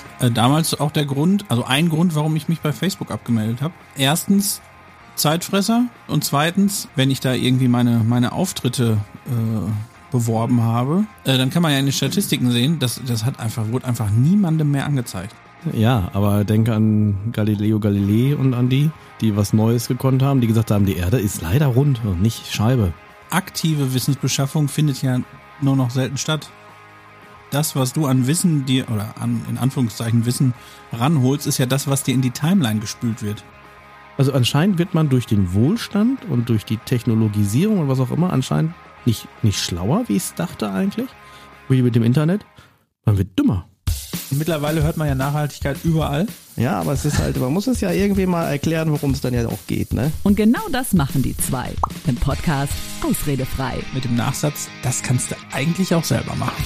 Damals auch der Grund, also ein Grund, warum ich mich bei Facebook abgemeldet habe. Erstens Zeitfresser und zweitens, wenn ich da irgendwie meine Auftritte beworben habe, dann kann man ja in den Statistiken sehen, wurde einfach niemandem mehr angezeigt. Ja, aber denke an Galileo Galilei und an die was Neues gekonnt haben, die gesagt haben, die Erde ist leider rund und nicht Scheibe. Aktive Wissensbeschaffung findet ja nur noch selten statt. Das, was du an Wissen in Anführungszeichen Wissen ranholst, ist ja das, was dir in die Timeline gespült wird. Also anscheinend wird man durch den Wohlstand und durch die Technologisierung und was auch immer anscheinend nicht schlauer, wie ich es dachte eigentlich, wie mit dem Internet. Man wird dümmer. Mittlerweile hört man ja Nachhaltigkeit überall. Ja, aber es ist halt, man muss es ja irgendwie mal erklären, worum es dann ja auch geht, ne? Und genau das machen die zwei im Podcast Ausredefrei. Mit dem Nachsatz, das kannst du eigentlich auch selber machen.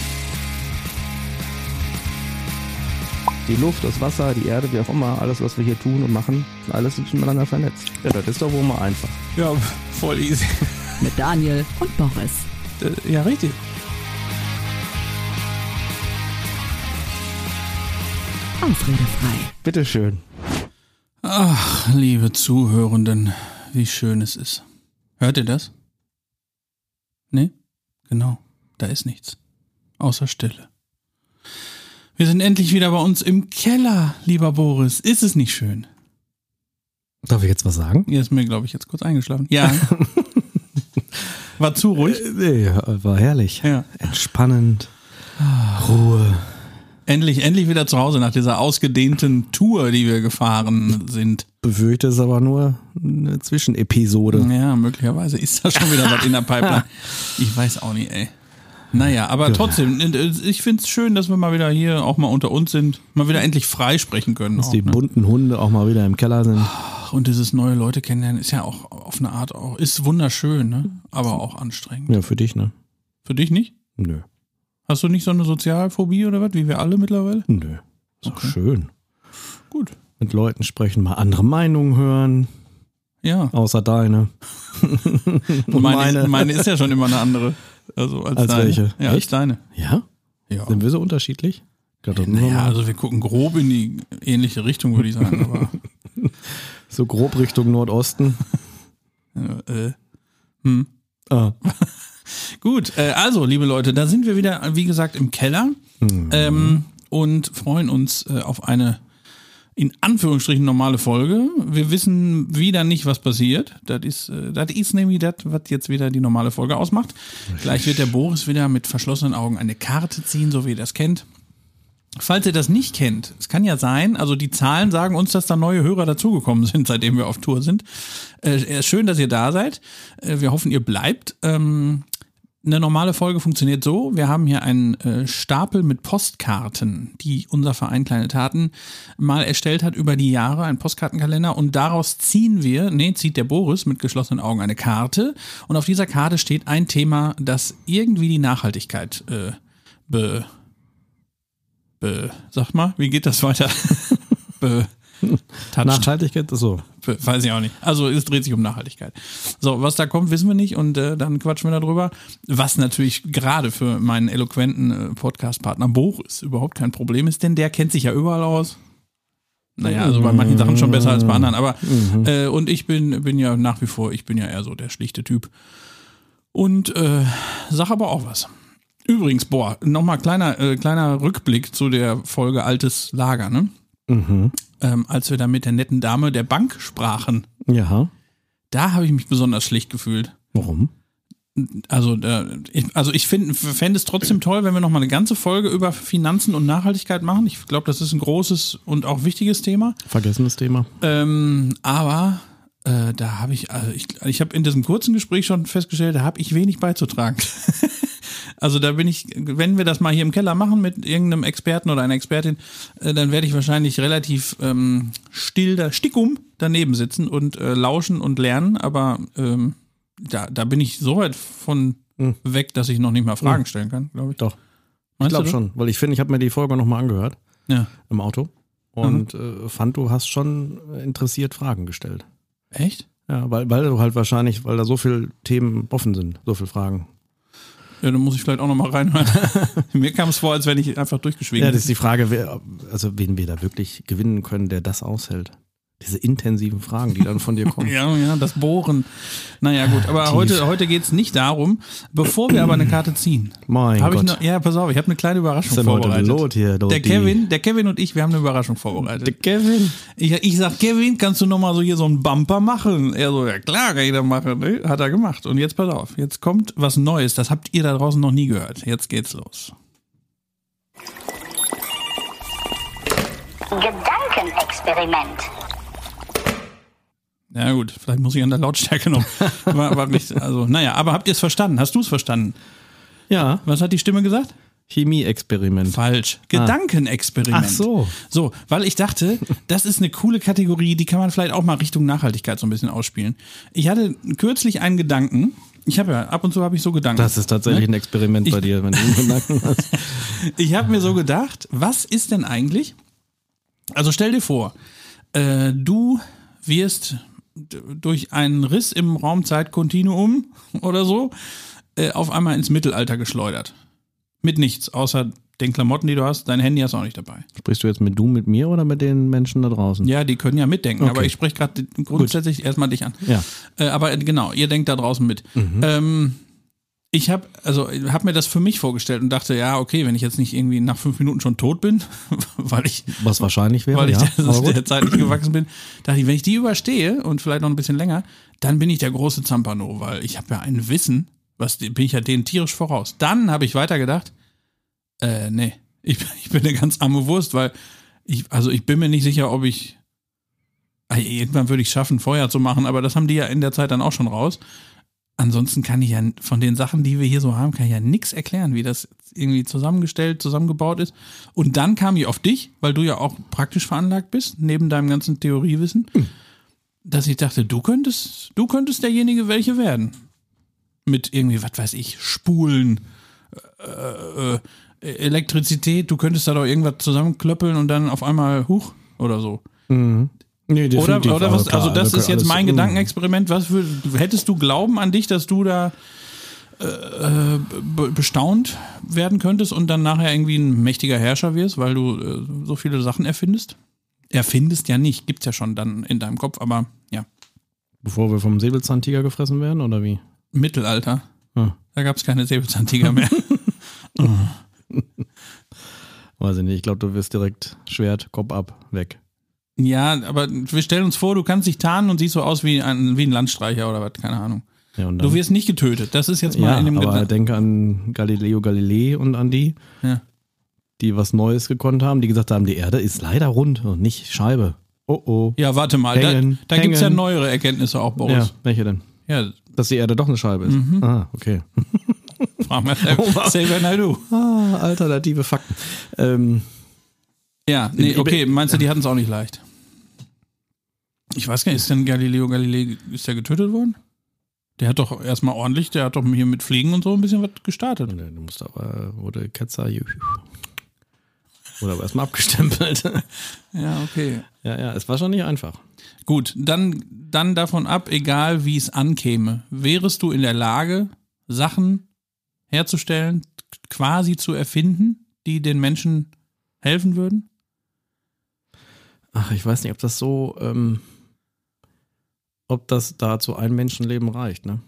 Die Luft, das Wasser, die Erde, wie auch immer, alles, was wir hier tun und machen, alles ist miteinander vernetzt. Ja, das ist doch wohl mal einfach. Ja, voll easy. Mit Daniel und Boris. Ja, richtig. Ausredefrei. Bitteschön. Ach, liebe Zuhörenden, wie schön es ist. Hört ihr das? Nee? Genau, da ist nichts. Außer Stille. Wir sind endlich wieder bei uns im Keller, lieber Boris. Ist es nicht schön? Darf ich jetzt was sagen? Ihr ist mir, glaube ich, jetzt kurz eingeschlafen. Ja. War zu ruhig? Nee, war herrlich. Ja. Entspannend. Ruhe. Endlich wieder zu Hause nach dieser ausgedehnten Tour, die wir gefahren sind. Befürchte es aber nur eine Zwischenepisode. Ja, möglicherweise ist da schon wieder was in der Pipeline. Ich weiß auch nicht, ey. Naja, aber trotzdem, ich finde es schön, dass wir mal wieder hier auch mal unter uns sind, mal wieder endlich frei sprechen können. Dass auch, die bunten Hunde auch mal wieder im Keller sind. Und dieses neue Leute kennenlernen ist ja auch auf eine Art auch, ist wunderschön, ne? Aber auch anstrengend. Ja, für dich, ne? Für dich nicht? Nö. Hast du nicht so eine Sozialphobie oder was, wie wir alle mittlerweile? Nö. Ist auch schön. Gut. Mit Leuten sprechen, mal andere Meinungen hören. Ja. Außer deine. Und meine ist ja schon immer eine andere. Also als deine. Welche? Ja, als deine. Ja? Ja. Sind wir so unterschiedlich? Naja, also wir gucken grob in die ähnliche Richtung, würde ich sagen. Aber so grob Richtung Nordosten. Gut, also liebe Leute, da sind wir wieder, wie gesagt, im Keller und freuen uns auf eine in Anführungsstrichen normale Folge. Wir wissen wieder nicht, was passiert. Das ist nämlich das, was jetzt wieder die normale Folge ausmacht. Gleich wird der Boris wieder mit verschlossenen Augen eine Karte ziehen, so wie ihr das kennt. Falls ihr das nicht kennt, es kann ja sein, also die Zahlen sagen uns, dass da neue Hörer dazugekommen sind, seitdem wir auf Tour sind. Schön, dass ihr da seid. Wir hoffen, ihr bleibt. Eine normale Folge funktioniert so, wir haben hier einen Stapel mit Postkarten, die unser Verein Kleine Taten mal erstellt hat über die Jahre, einen Postkartenkalender, und daraus zieht der Boris mit geschlossenen Augen eine Karte, und auf dieser Karte steht ein Thema, das irgendwie die Nachhaltigkeit sag mal, wie geht das weiter? Nachhaltigkeit ist so. Weiß ich auch nicht. Also es dreht sich um Nachhaltigkeit. So, was da kommt, wissen wir nicht, und dann quatschen wir darüber. Was natürlich gerade für meinen eloquenten Podcast-Partner Boris überhaupt kein Problem ist, denn der kennt sich ja überall aus. Naja, also bei manchen Sachen schon besser als bei anderen, aber und ich bin ja nach wie vor, ich bin ja eher so der schlichte Typ. Und sag aber auch was. Übrigens, nochmal kleiner Rückblick zu der Folge Altes Lager, ne? Als wir da mit der netten Dame der Bank sprachen. Ja. Da habe ich mich besonders schlecht gefühlt. Warum? Also ich fände es trotzdem toll, wenn wir nochmal eine ganze Folge über Finanzen und Nachhaltigkeit machen. Ich glaube, das ist ein großes und auch wichtiges Thema. Vergessenes Thema. Aber da habe ich habe in diesem kurzen Gespräch schon festgestellt, da habe ich wenig beizutragen. Also da bin ich, wenn wir das mal hier im Keller machen mit irgendeinem Experten oder einer Expertin, dann werde ich wahrscheinlich relativ stickum daneben sitzen und lauschen und lernen, aber da bin ich so weit von weg, dass ich noch nicht mal Fragen stellen kann, glaube ich. Doch. Meinst ich glaube schon, weil ich habe mir die Folge nochmal angehört im Auto und fand, du hast schon interessiert Fragen gestellt. Echt? Ja, weil du halt wahrscheinlich, weil da so viele Themen offen sind, so viele Fragen. Ja, dann muss ich vielleicht auch nochmal reinhören. Mir kam es vor, als wenn ich einfach durchgeschwiegen Ja, das ist die Frage, wen wir da wirklich gewinnen können, der das aushält. Diese intensiven Fragen, die dann von dir kommen. Ja, das Bohren. Naja, gut, aber heute geht es nicht darum. Bevor wir aber eine Karte ziehen, Mein Gott. Pass auf, ich habe eine kleine Überraschung Was ist denn heute los hier, der Kevin und ich, wir haben eine Überraschung vorbereitet. Der Kevin? Ich sag, Kevin, kannst du nochmal so hier so einen Bumper machen? Er so, ja klar, kann ich das machen. Ne? Hat er gemacht. Und jetzt pass auf, jetzt kommt was Neues. Das habt ihr da draußen noch nie gehört. Jetzt geht's los. Gedankenexperiment. Ja gut, vielleicht muss ich an der Lautstärke noch. War nicht, also, naja, aber habt ihr es verstanden? Hast du es verstanden? Ja. Was hat die Stimme gesagt? Chemie-Experiment. Falsch. Gedankenexperiment. Ach so. So, weil ich dachte, das ist eine coole Kategorie, die kann man vielleicht auch mal Richtung Nachhaltigkeit so ein bisschen ausspielen. Ich hatte kürzlich einen Gedanken. Ab und zu habe ich so Gedanken. Das ist tatsächlich ein Experiment bei dir, wenn du einen Gedanken hast. Ich habe mir so gedacht, was ist denn eigentlich, also stell dir vor, du wirst durch einen Riss im Raumzeitkontinuum oder so auf einmal ins Mittelalter geschleudert. Mit nichts, außer den Klamotten, die du hast. Dein Handy hast du auch nicht dabei. Sprichst du jetzt mit mir oder mit den Menschen da draußen? Ja, die können ja mitdenken, Okay. aber ich spreche gerade grundsätzlich erstmal dich an. Ja. Aber genau, ihr denkt da draußen mit. Ich habe mir das für mich vorgestellt und dachte, ja, okay, wenn ich jetzt nicht irgendwie nach 5 Minuten schon tot bin, weil ich wahrscheinlich wäre, weil ich ja, der Zeit nicht gewachsen bin, dachte ich, wenn ich die überstehe und vielleicht noch ein bisschen länger, dann bin ich der große Zampano, weil ich habe ja ein Wissen, bin ich ja denen tierisch voraus. Dann habe ich weitergedacht, nee, ich bin eine ganz arme Wurst, weil ich bin mir nicht sicher, ob ich irgendwann würde ich schaffen, Feuer zu machen, aber das haben die ja in der Zeit dann auch schon raus. Ansonsten kann ich ja von den Sachen, die wir hier so haben, kann ich ja nichts erklären, wie das irgendwie zusammengebaut ist. Und dann kam ich auf dich, weil du ja auch praktisch veranlagt bist, neben deinem ganzen Theoriewissen, dass ich dachte, du könntest derjenige welche werden. Mit irgendwie, was weiß ich, Spulen, Elektrizität, du könntest da doch irgendwas zusammenklöppeln und dann auf einmal huch oder so. Mhm. Nee, definitiv, oder was? klar, Also das ist jetzt mein alles, Gedankenexperiment. Hättest du Glauben an dich, dass du da bestaunt werden könntest und dann nachher irgendwie ein mächtiger Herrscher wirst, weil du so viele Sachen erfindest? Erfindest ja nicht, gibt's ja schon dann in deinem Kopf, aber ja. Bevor wir vom Säbelzahntiger gefressen werden, oder wie? Mittelalter. Da gab's keine Säbelzahntiger mehr. Weiß ich nicht, ich glaube, du wirst direkt Schwert, Kopf ab, weg. Ja, aber wir stellen uns vor, du kannst dich tarnen und siehst so aus wie ein Landstreicher oder was, keine Ahnung. Ja, und du wirst nicht getötet, das ist jetzt mal in dem aber Gedanken. denke an Galileo Galilei und an die was Neues gekonnt haben, die gesagt haben, die Erde ist leider rund und nicht Scheibe. Oh. Ja, warte mal, da gibt es ja neuere Erkenntnisse auch, Boris. Ja, welche denn? Ja. Dass die Erde doch eine Scheibe ist. Ah, okay. Frag mal Xavier Naidoo. Alternative Fakten. Ja, nee, okay, meinst du, die hatten es auch nicht leicht? Ich weiß gar nicht, ist denn Galileo Galilei, ist der getötet worden? Der hat doch erstmal ordentlich, der hat doch hier mit Fliegen und so ein bisschen was gestartet. Du musst aber, wurde Ketzer, wurde aber erstmal abgestempelt. Ja, okay. Ja, es war schon nicht einfach. Gut, dann davon ab, egal wie es ankäme, wärest du in der Lage, Sachen herzustellen, quasi zu erfinden, die den Menschen helfen würden? Ach, ich weiß nicht, ob das so, ob das da zu einem Menschenleben reicht, ne?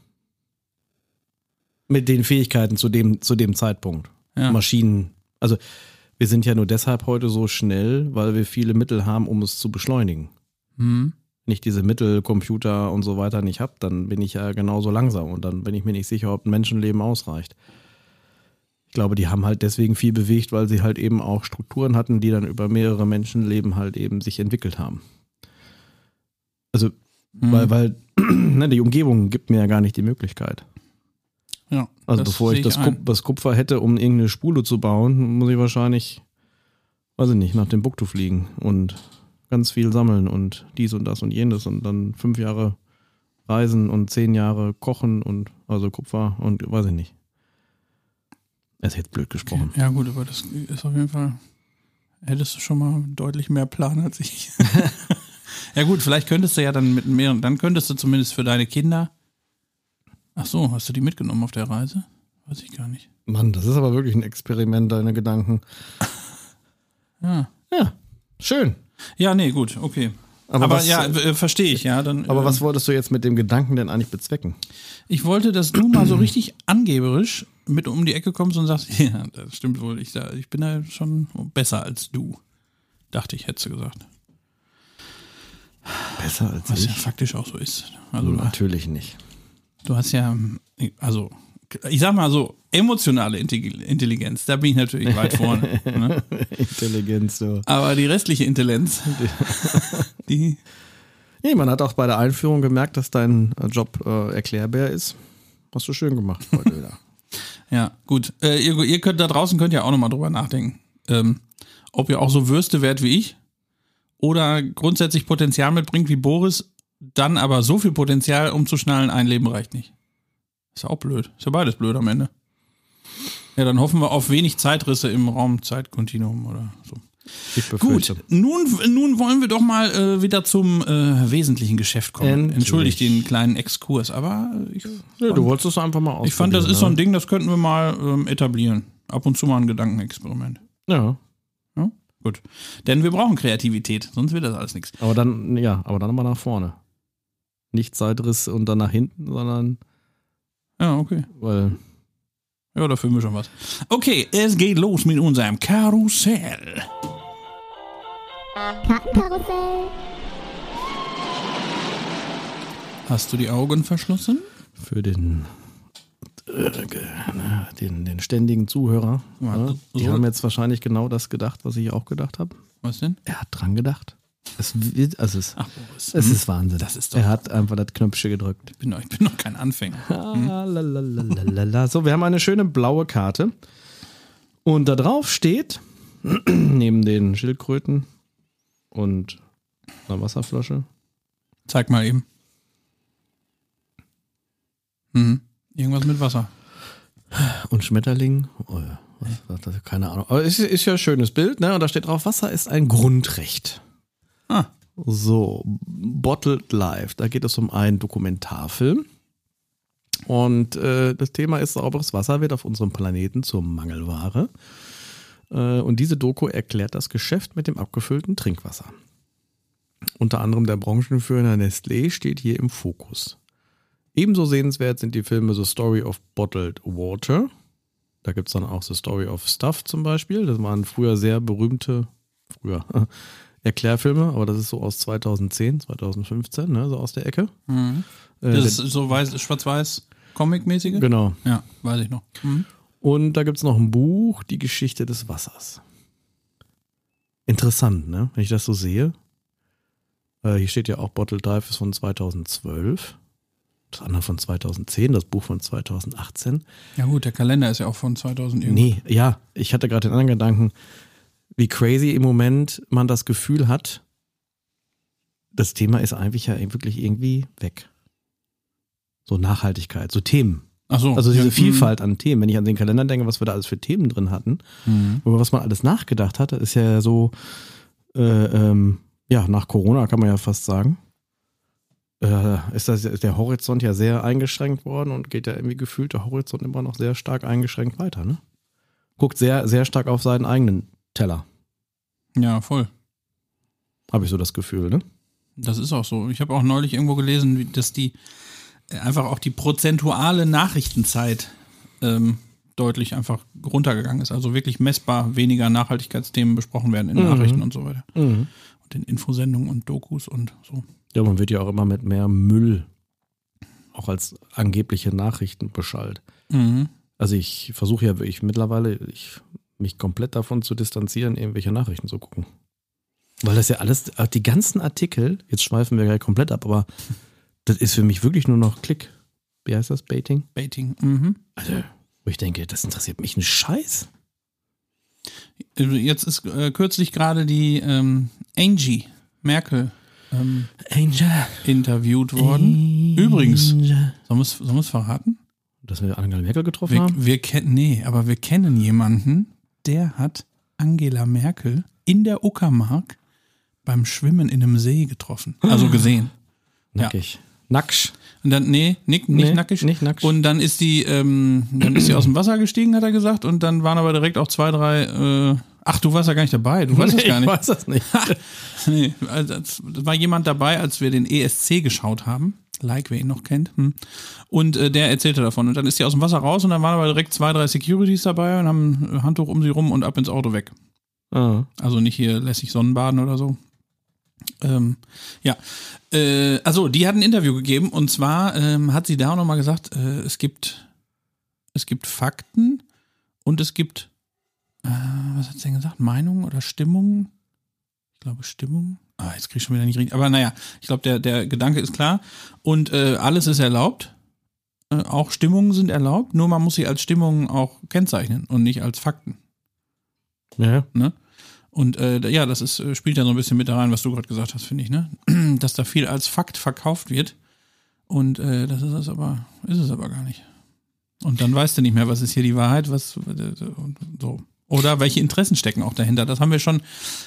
Mit den Fähigkeiten zu dem Zeitpunkt. Ja. Maschinen, also wir sind ja nur deshalb heute so schnell, weil wir viele Mittel haben, um es zu beschleunigen. Wenn ich diese Mittel, Computer und so weiter nicht habe, dann bin ich ja genauso langsam und dann bin ich mir nicht sicher, ob ein Menschenleben ausreicht. Ich glaube, die haben halt deswegen viel bewegt, weil sie halt eben auch Strukturen hatten, die dann über mehrere Menschenleben halt eben sich entwickelt haben. Also, weil ne, die Umgebung gibt mir ja gar nicht die Möglichkeit. Ja. Also bevor ich das Kupfer hätte, um irgendeine Spule zu bauen, muss ich wahrscheinlich, weiß ich nicht, nach Timbuktu fliegen und ganz viel sammeln und dies und das und jenes und dann 5 Jahre reisen und 10 Jahre kochen und also Kupfer und weiß ich nicht. Das ist jetzt blöd gesprochen. Okay. Ja gut, aber das ist auf jeden Fall, hättest du schon mal deutlich mehr Plan als ich. Ja gut, vielleicht könntest du ja dann mit mehreren, dann könntest du zumindest für deine Kinder, ach so, hast du die mitgenommen auf der Reise? Weiß ich gar nicht. Mann, das ist aber wirklich ein Experiment, deine Gedanken. Ja. Ja, schön. Ja, nee, gut, okay. Aber was- verstehe ich, ja. Dann, Aber was wolltest du jetzt mit dem Gedanken denn eigentlich bezwecken? Ich wollte, dass du mal so richtig angeberisch mit um die Ecke kommst und sagst, ja, das stimmt wohl, ich bin da schon besser als du. Dachte ich, hättest du gesagt. Besser als Was ja faktisch auch so ist. Also Natürlich nicht. du hast ja, also ich sag mal so, emotionale Intelligenz, da bin ich natürlich weit vorne. Ne? Intelligenz, so. Aber die restliche Intelligenz, die Nee, man hat auch bei der Einführung gemerkt, dass dein Job erklärbar ist. Hast du schön gemacht heute wieder. ja, gut. Ihr könnt da draußen ja auch nochmal drüber nachdenken. Ob ihr auch so Würste werdet wie ich oder grundsätzlich Potenzial mitbringt wie Boris, dann aber so viel Potenzial, um zu schnallen, ein Leben reicht nicht. Ist ja auch blöd. Ist ja beides blöd am Ende. Ja, dann hoffen wir auf wenig Zeitrisse im Raum-Zeit-Kontinuum oder so. Ich befürchte. Gut, nun wollen wir doch mal wieder zum wesentlichen Geschäft kommen. Endlich. Entschuldigt den kleinen Exkurs, aber Du wolltest es einfach mal ausprobieren. ich fand, das ist so ein Ding, das könnten wir mal etablieren. Ab und zu mal ein Gedankenexperiment. Ja, Ja? Gut. Denn wir brauchen Kreativität, sonst wird das alles nichts. aber dann mal nach vorne. Nicht Zeitriss und dann nach hinten, sondern Ja, okay. weil Ja, da finden wir schon was. Okay, es geht los mit unserem Karussell. Kartenkarussell. Hast du die Augen verschlossen? für den ständigen Zuhörer. Ja, Ja, die so- haben jetzt wahrscheinlich genau das gedacht, was ich auch gedacht habe. Was denn? Er hat dran gedacht. Es Boris. ist Wahnsinn. Das ist doch- er hat einfach das Knöpfchen gedrückt. Ich bin noch kein Anfänger. Lalalala. So, wir haben eine schöne blaue Karte. Und da drauf steht, neben den Schildkröten und einer Wasserflasche, Zeig mal eben. Irgendwas mit Wasser. und Schmetterling. Oh ja, was, keine Ahnung. Aber es ist ja ein schönes Bild, ne? Und da steht drauf, Wasser ist ein Grundrecht. Ah, So, Bottled Life. Da geht es um einen Dokumentarfilm. Und das Thema ist, sauberes Wasser wird auf unserem Planeten zur Mangelware. Und diese Doku erklärt das Geschäft mit dem abgefüllten Trinkwasser. Unter anderem der Branchenführer Nestlé steht hier im Fokus. Ebenso sehenswert sind die Filme The Story of Bottled Water. Da gibt es dann auch The Story of Stuff zum Beispiel. Das waren früher sehr berühmte Erklärfilme, aber das ist so aus 2010, 2015, ne, so aus der Ecke. das ist so schwarz-weiß Comic-mäßige? Genau. Ja, weiß ich noch. Und da gibt es noch ein Buch, Die Geschichte des Wassers. Interessant, ne? Wenn ich das so sehe. Hier steht ja auch Bottled Life ist von 2012. Das andere von 2010, das Buch von 2018. Ja gut, der Kalender ist ja auch von 2000 irgendwas. Nee, ja, ich hatte gerade den anderen Gedanken, wie crazy im Moment man das Gefühl hat, das Thema ist eigentlich ja wirklich irgendwie weg. So Nachhaltigkeit, so Themen. Ach so. Also diese ja, Vielfalt an Themen. Wenn ich an den Kalender denke, was wir da alles für Themen drin hatten, über was man alles nachgedacht hatte, ist ja so, nach Corona kann man ja fast sagen, ist der Horizont ja sehr eingeschränkt worden und geht ja irgendwie gefühlt der Horizont immer noch sehr stark eingeschränkt weiter, ne? Guckt sehr, sehr stark auf seinen eigenen Teller. Ja, voll. Habe ich so das Gefühl, ne? Das ist auch so. Ich habe auch neulich irgendwo gelesen, dass die einfach auch die prozentuale Nachrichtenzeit deutlich einfach runtergegangen ist. Also wirklich messbar weniger Nachhaltigkeitsthemen besprochen werden in Nachrichten und so weiter. Und in Infosendungen und Dokus und so. Ja, man wird ja auch immer mit mehr Müll auch als angebliche Nachrichten beschallt. Also ich versuche ja wirklich mittlerweile, mich komplett davon zu distanzieren, irgendwelche Nachrichten zu gucken. Weil das ja alles, die ganzen Artikel, jetzt schweifen wir gleich komplett ab, aber das ist für mich wirklich nur noch Klick. Wie heißt das? Baiting? Baiting. Also, wo ich denke, das interessiert mich einen Scheiß. Jetzt ist kürzlich gerade die Angie Merkel Angel. interviewt worden. Übrigens, sollen wir es verraten? Dass wir Angela Merkel getroffen haben? Wir kennen jemanden, der hat Angela Merkel in der Uckermark beim Schwimmen in einem See getroffen. Also gesehen. Nackig. Nacksch. Und dann, nicht nackig. Nicht nackig. Und dann ist die aus dem Wasser gestiegen, hat er gesagt. Und dann waren aber direkt auch 2, 3, ach, du warst ja gar nicht dabei. Du weißt das gar nicht. Ich weiß das nicht. Nee, also, es war jemand dabei, als wir den ESC geschaut haben. Like, wer ihn noch kennt. Und der erzählte davon. Und dann ist die aus dem Wasser raus und dann waren aber direkt 2, 3 Securities dabei und haben ein Handtuch um sie rum und ab ins Auto weg. Ah. Also nicht hier lässig Sonnenbaden oder so. Also die hat ein Interview gegeben und zwar hat sie da auch nochmal gesagt, es gibt Fakten und es gibt, was hat sie denn gesagt, Meinung oder Stimmung? Ich glaube Stimmung. Jetzt krieg ich schon wieder nicht richtig. Aber naja, ich glaube, der Gedanke ist klar und alles ist erlaubt. Auch Stimmungen sind erlaubt, nur man muss sie als Stimmungen auch kennzeichnen und nicht als Fakten. Ja. Ne? Und das spielt ja so ein bisschen mit da rein, was du gerade gesagt hast, finde ich, ne? Dass da viel als Fakt verkauft wird. Und das ist es aber gar nicht. Und dann weißt du nicht mehr, was ist hier die Wahrheit, was so. Oder welche Interessen stecken auch dahinter. Das haben wir schon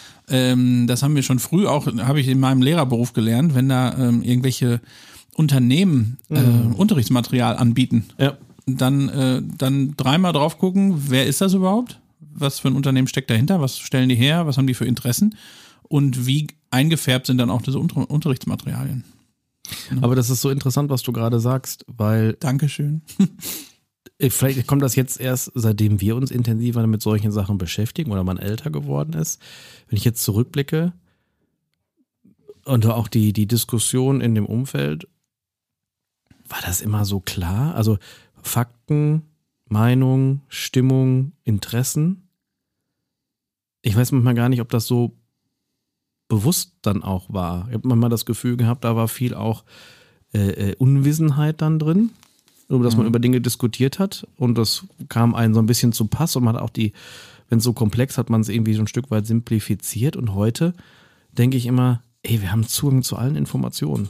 früh auch, habe ich in meinem Lehrerberuf gelernt, wenn da irgendwelche Unternehmen Unterrichtsmaterial anbieten. Ja. Dann dreimal drauf gucken, wer ist das überhaupt? Was für ein Unternehmen steckt dahinter? Was stellen die her? Was haben die für Interessen? Und wie eingefärbt sind dann auch diese Unterrichtsmaterialien? Aber das ist so interessant, was du gerade sagst, weil Dankeschön. vielleicht kommt das jetzt erst, seitdem wir uns intensiver mit solchen Sachen beschäftigen oder man älter geworden ist. Wenn ich jetzt zurückblicke und auch die Diskussion in dem Umfeld, war das immer so klar? Also Fakten, Meinung, Stimmung, Interessen. Ich weiß manchmal gar nicht, ob das so bewusst dann auch war. Ich habe manchmal das Gefühl gehabt, da war viel auch Unwissenheit dann drin, dass man über Dinge diskutiert hat und das kam einem so ein bisschen zu Pass und man hat auch wenn es so komplex hat, man es irgendwie so ein Stück weit simplifiziert und heute denke ich immer, wir haben Zugang zu allen Informationen.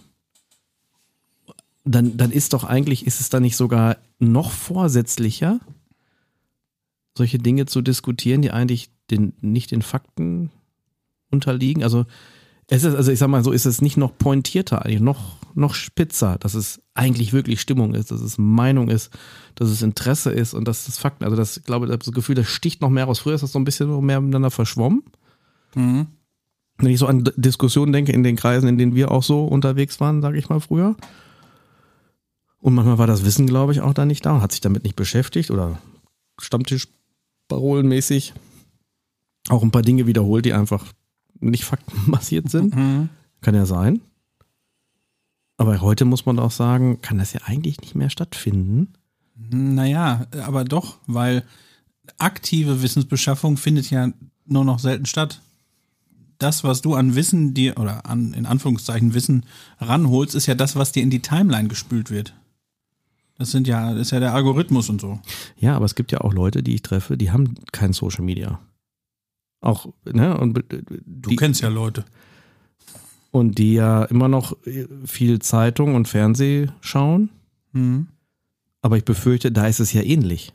Dann ist es dann nicht sogar noch vorsätzlicher, solche Dinge zu diskutieren, die eigentlich nicht den Fakten unterliegen? Also ich sag mal so, ist es nicht noch pointierter, eigentlich noch spitzer, dass es eigentlich wirklich Stimmung ist, dass es Meinung ist, dass es Interesse ist und dass es Fakten, also das, ich glaube, das Gefühl, das sticht noch mehr raus. Früher ist das so ein bisschen mehr miteinander verschwommen. Mhm. Wenn ich so an Diskussionen denke, in den Kreisen, in denen wir auch so unterwegs waren, sage ich mal früher. Und manchmal war das Wissen, glaube ich, auch da nicht da und hat sich damit nicht beschäftigt oder Stammtischparolenmäßig auch ein paar Dinge wiederholt, die einfach nicht faktenbasiert sind. Mhm. Kann ja sein. Aber heute muss man auch sagen, kann das ja eigentlich nicht mehr stattfinden. Naja, aber doch, weil aktive Wissensbeschaffung findet ja nur noch selten statt. Das, was du an Wissen dir, oder an, in Anführungszeichen, Wissen ranholst, ist ja das, was dir in die Timeline gespült wird. Das ist ja der Algorithmus und so. Ja, aber es gibt ja auch Leute, die ich treffe, die haben kein Social Media. Auch, ne? Und du kennst ja Leute. Und die ja immer noch viel Zeitung und Fernseh schauen. Mhm. Aber ich befürchte, da ist es ja ähnlich.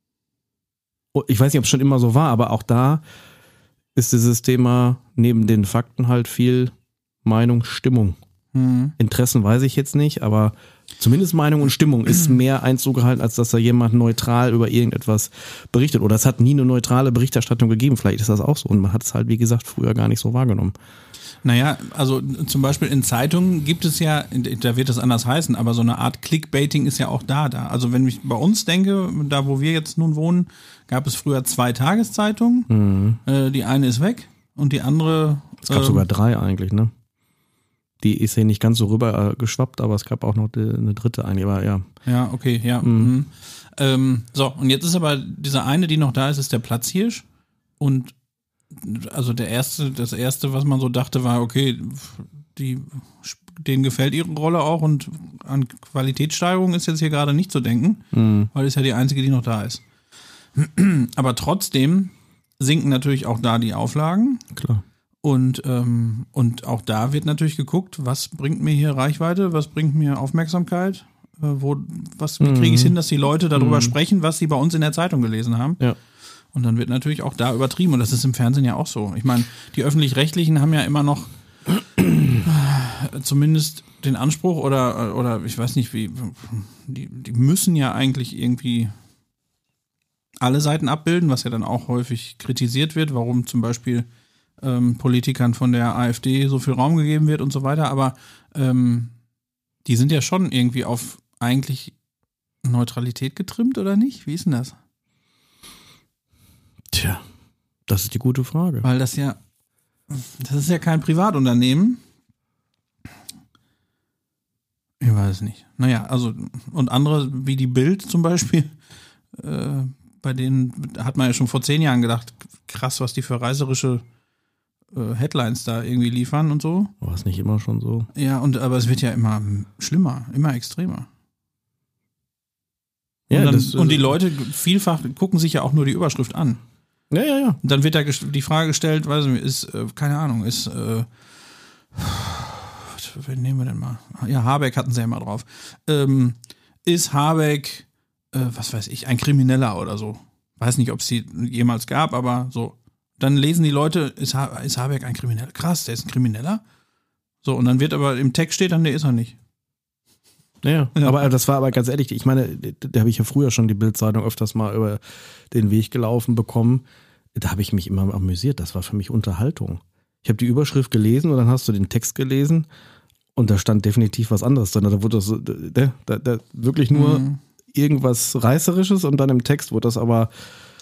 Ich weiß nicht, ob es schon immer so war, aber auch da ist dieses Thema neben den Fakten halt viel Meinung, Stimmung. Mhm. Interessen weiß ich jetzt nicht, aber zumindest Meinung und Stimmung ist mehr Einzug gehalten, als dass da jemand neutral über irgendetwas berichtet. Oder es hat nie eine neutrale Berichterstattung gegeben. Vielleicht ist das auch so. Und man hat es halt, wie gesagt, früher gar nicht so wahrgenommen. Naja, also zum Beispiel in Zeitungen gibt es ja, da wird das anders heißen, aber so eine Art Clickbaiting ist ja auch da. Also wenn ich bei uns denke, da wo wir jetzt nun wohnen, gab es früher 2 Tageszeitungen. Mhm. Die eine ist weg und die andere... Es gab sogar 3 eigentlich, ne? Die ist hier nicht ganz so rüber geschwappt, aber es gab auch noch eine dritte eigentlich, aber ja. Ja, okay, ja. Mhm. So, und jetzt ist aber diese eine, die noch da ist der Platzhirsch. Und also das erste, was man so dachte, war, okay, denen gefällt ihre Rolle auch und an Qualitätssteigerung ist jetzt hier gerade nicht zu denken, weil es ja die einzige, die noch da ist. Aber trotzdem sinken natürlich auch da die Auflagen. Klar. Und auch da wird natürlich geguckt, was bringt mir hier Reichweite, was bringt mir Aufmerksamkeit, wie kriege ich es hin, dass die Leute darüber sprechen, was sie bei uns in der Zeitung gelesen haben. Ja. Und dann wird natürlich auch da übertrieben und das ist im Fernsehen ja auch so. Ich meine, die Öffentlich-Rechtlichen haben ja immer noch zumindest den Anspruch oder ich weiß nicht wie, die müssen ja eigentlich irgendwie alle Seiten abbilden, was ja dann auch häufig kritisiert wird, warum zum Beispiel Politikern von der AfD so viel Raum gegeben wird und so weiter, aber die sind ja schon irgendwie auf eigentlich Neutralität getrimmt, oder nicht? Wie ist denn das? Tja, das ist die gute Frage. Weil das ist ja kein Privatunternehmen. Ich weiß es nicht. Naja, also, und andere, wie die Bild zum Beispiel, bei denen hat man ja schon vor 10 Jahren gedacht, krass, was die für reißerische Headlines da irgendwie liefern und so. War es nicht immer schon so? Ja, aber es wird ja immer schlimmer, immer extremer. Ja, und die Leute vielfach gucken sich ja auch nur die Überschrift an. Ja. Und dann wird da die Frage gestellt, weiß ich nicht, ist, keine Ahnung, wen nehmen wir denn mal? Ja, Habeck hatten sie ja mal drauf. Ist Habeck, was weiß ich, ein Krimineller oder so? Weiß nicht, ob es sie jemals gab, aber so. Dann lesen die Leute, ist Habeck ein Krimineller? Krass, der ist ein Krimineller? So, und dann wird aber im Text steht dann, der ist er nicht. Ja, aber das war aber ganz ehrlich, ich meine, da habe ich ja früher schon die Bild-Zeitung öfters mal über den Weg gelaufen bekommen. Da habe ich mich immer amüsiert, das war für mich Unterhaltung. Ich habe die Überschrift gelesen und dann hast du den Text gelesen und da stand definitiv was anderes drin. Da wurde das da wirklich nur irgendwas Reißerisches und dann im Text wurde das aber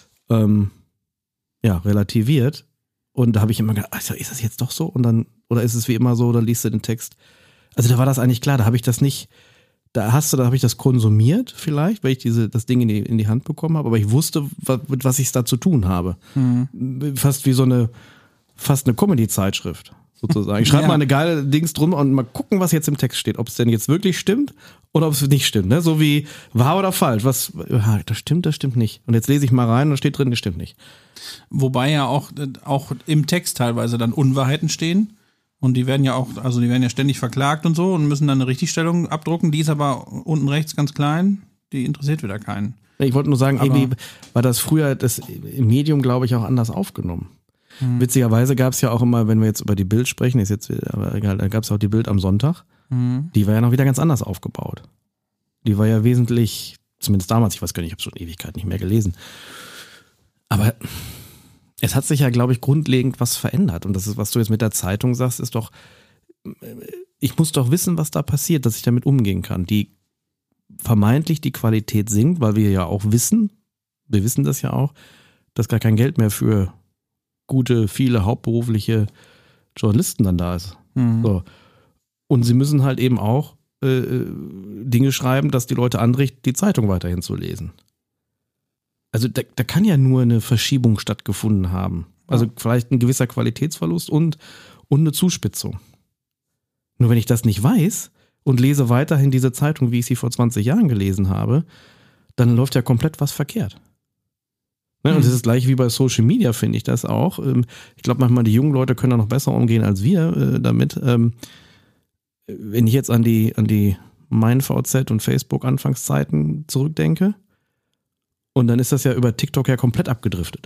relativiert. Und da habe ich immer gedacht, also ist das jetzt doch so? Und dann, oder ist es wie immer so, oder liest du den Text? Also da war das eigentlich klar, da habe ich das nicht, da habe ich das konsumiert vielleicht, weil ich das Ding in die Hand bekommen habe, aber ich wusste, mit was ich da zu tun habe. Fast wie eine Comedy-Zeitschrift sozusagen. Ich schreibe mal eine geile Dings drum und mal gucken, was jetzt im Text steht. Ob es denn jetzt wirklich stimmt oder ob es nicht stimmt. Ne? So wie wahr oder falsch. Das stimmt nicht. Und jetzt lese ich mal rein und da steht drin, das stimmt nicht. Wobei ja auch im Text teilweise dann Unwahrheiten stehen. Und die werden ja ständig verklagt und so und müssen dann eine Richtigstellung abdrucken. Die ist aber unten rechts ganz klein. Die interessiert wieder keinen. Ich wollte nur sagen, irgendwie war das früher das Medium, glaube ich, auch anders aufgenommen. Witzigerweise gab es ja auch immer, wenn wir jetzt über die Bild sprechen, aber egal, da gab es auch die Bild am Sonntag. Die war ja noch wieder ganz anders aufgebaut. Die war ja wesentlich, zumindest damals, ich weiß gar nicht, ich habe schon Ewigkeit nicht mehr gelesen. Aber es hat sich ja, glaube ich, grundlegend was verändert. Und das ist, was du jetzt mit der Zeitung sagst, ist doch, ich muss doch wissen, was da passiert, dass ich damit umgehen kann. Die vermeintlich die Qualität sinkt, weil wir ja auch wissen, wir wissen das ja auch, dass gar kein Geld mehr für gute, viele hauptberufliche Journalisten dann da ist. So. Und sie müssen halt eben auch Dinge schreiben, dass die Leute anregt, die Zeitung weiterhin zu lesen. Also da kann ja nur eine Verschiebung stattgefunden haben. Also vielleicht ein gewisser Qualitätsverlust und eine Zuspitzung. Nur wenn ich das nicht weiß und lese weiterhin diese Zeitung, wie ich sie vor 20 Jahren gelesen habe, dann läuft ja komplett was verkehrt. Ne? Und das ist gleich wie bei Social Media, finde ich das auch. Ich glaube manchmal, die jungen Leute können da noch besser umgehen als wir damit. Wenn ich jetzt an die MeinVZ und Facebook-Anfangszeiten zurückdenke, und dann ist das ja über TikTok ja komplett abgedriftet.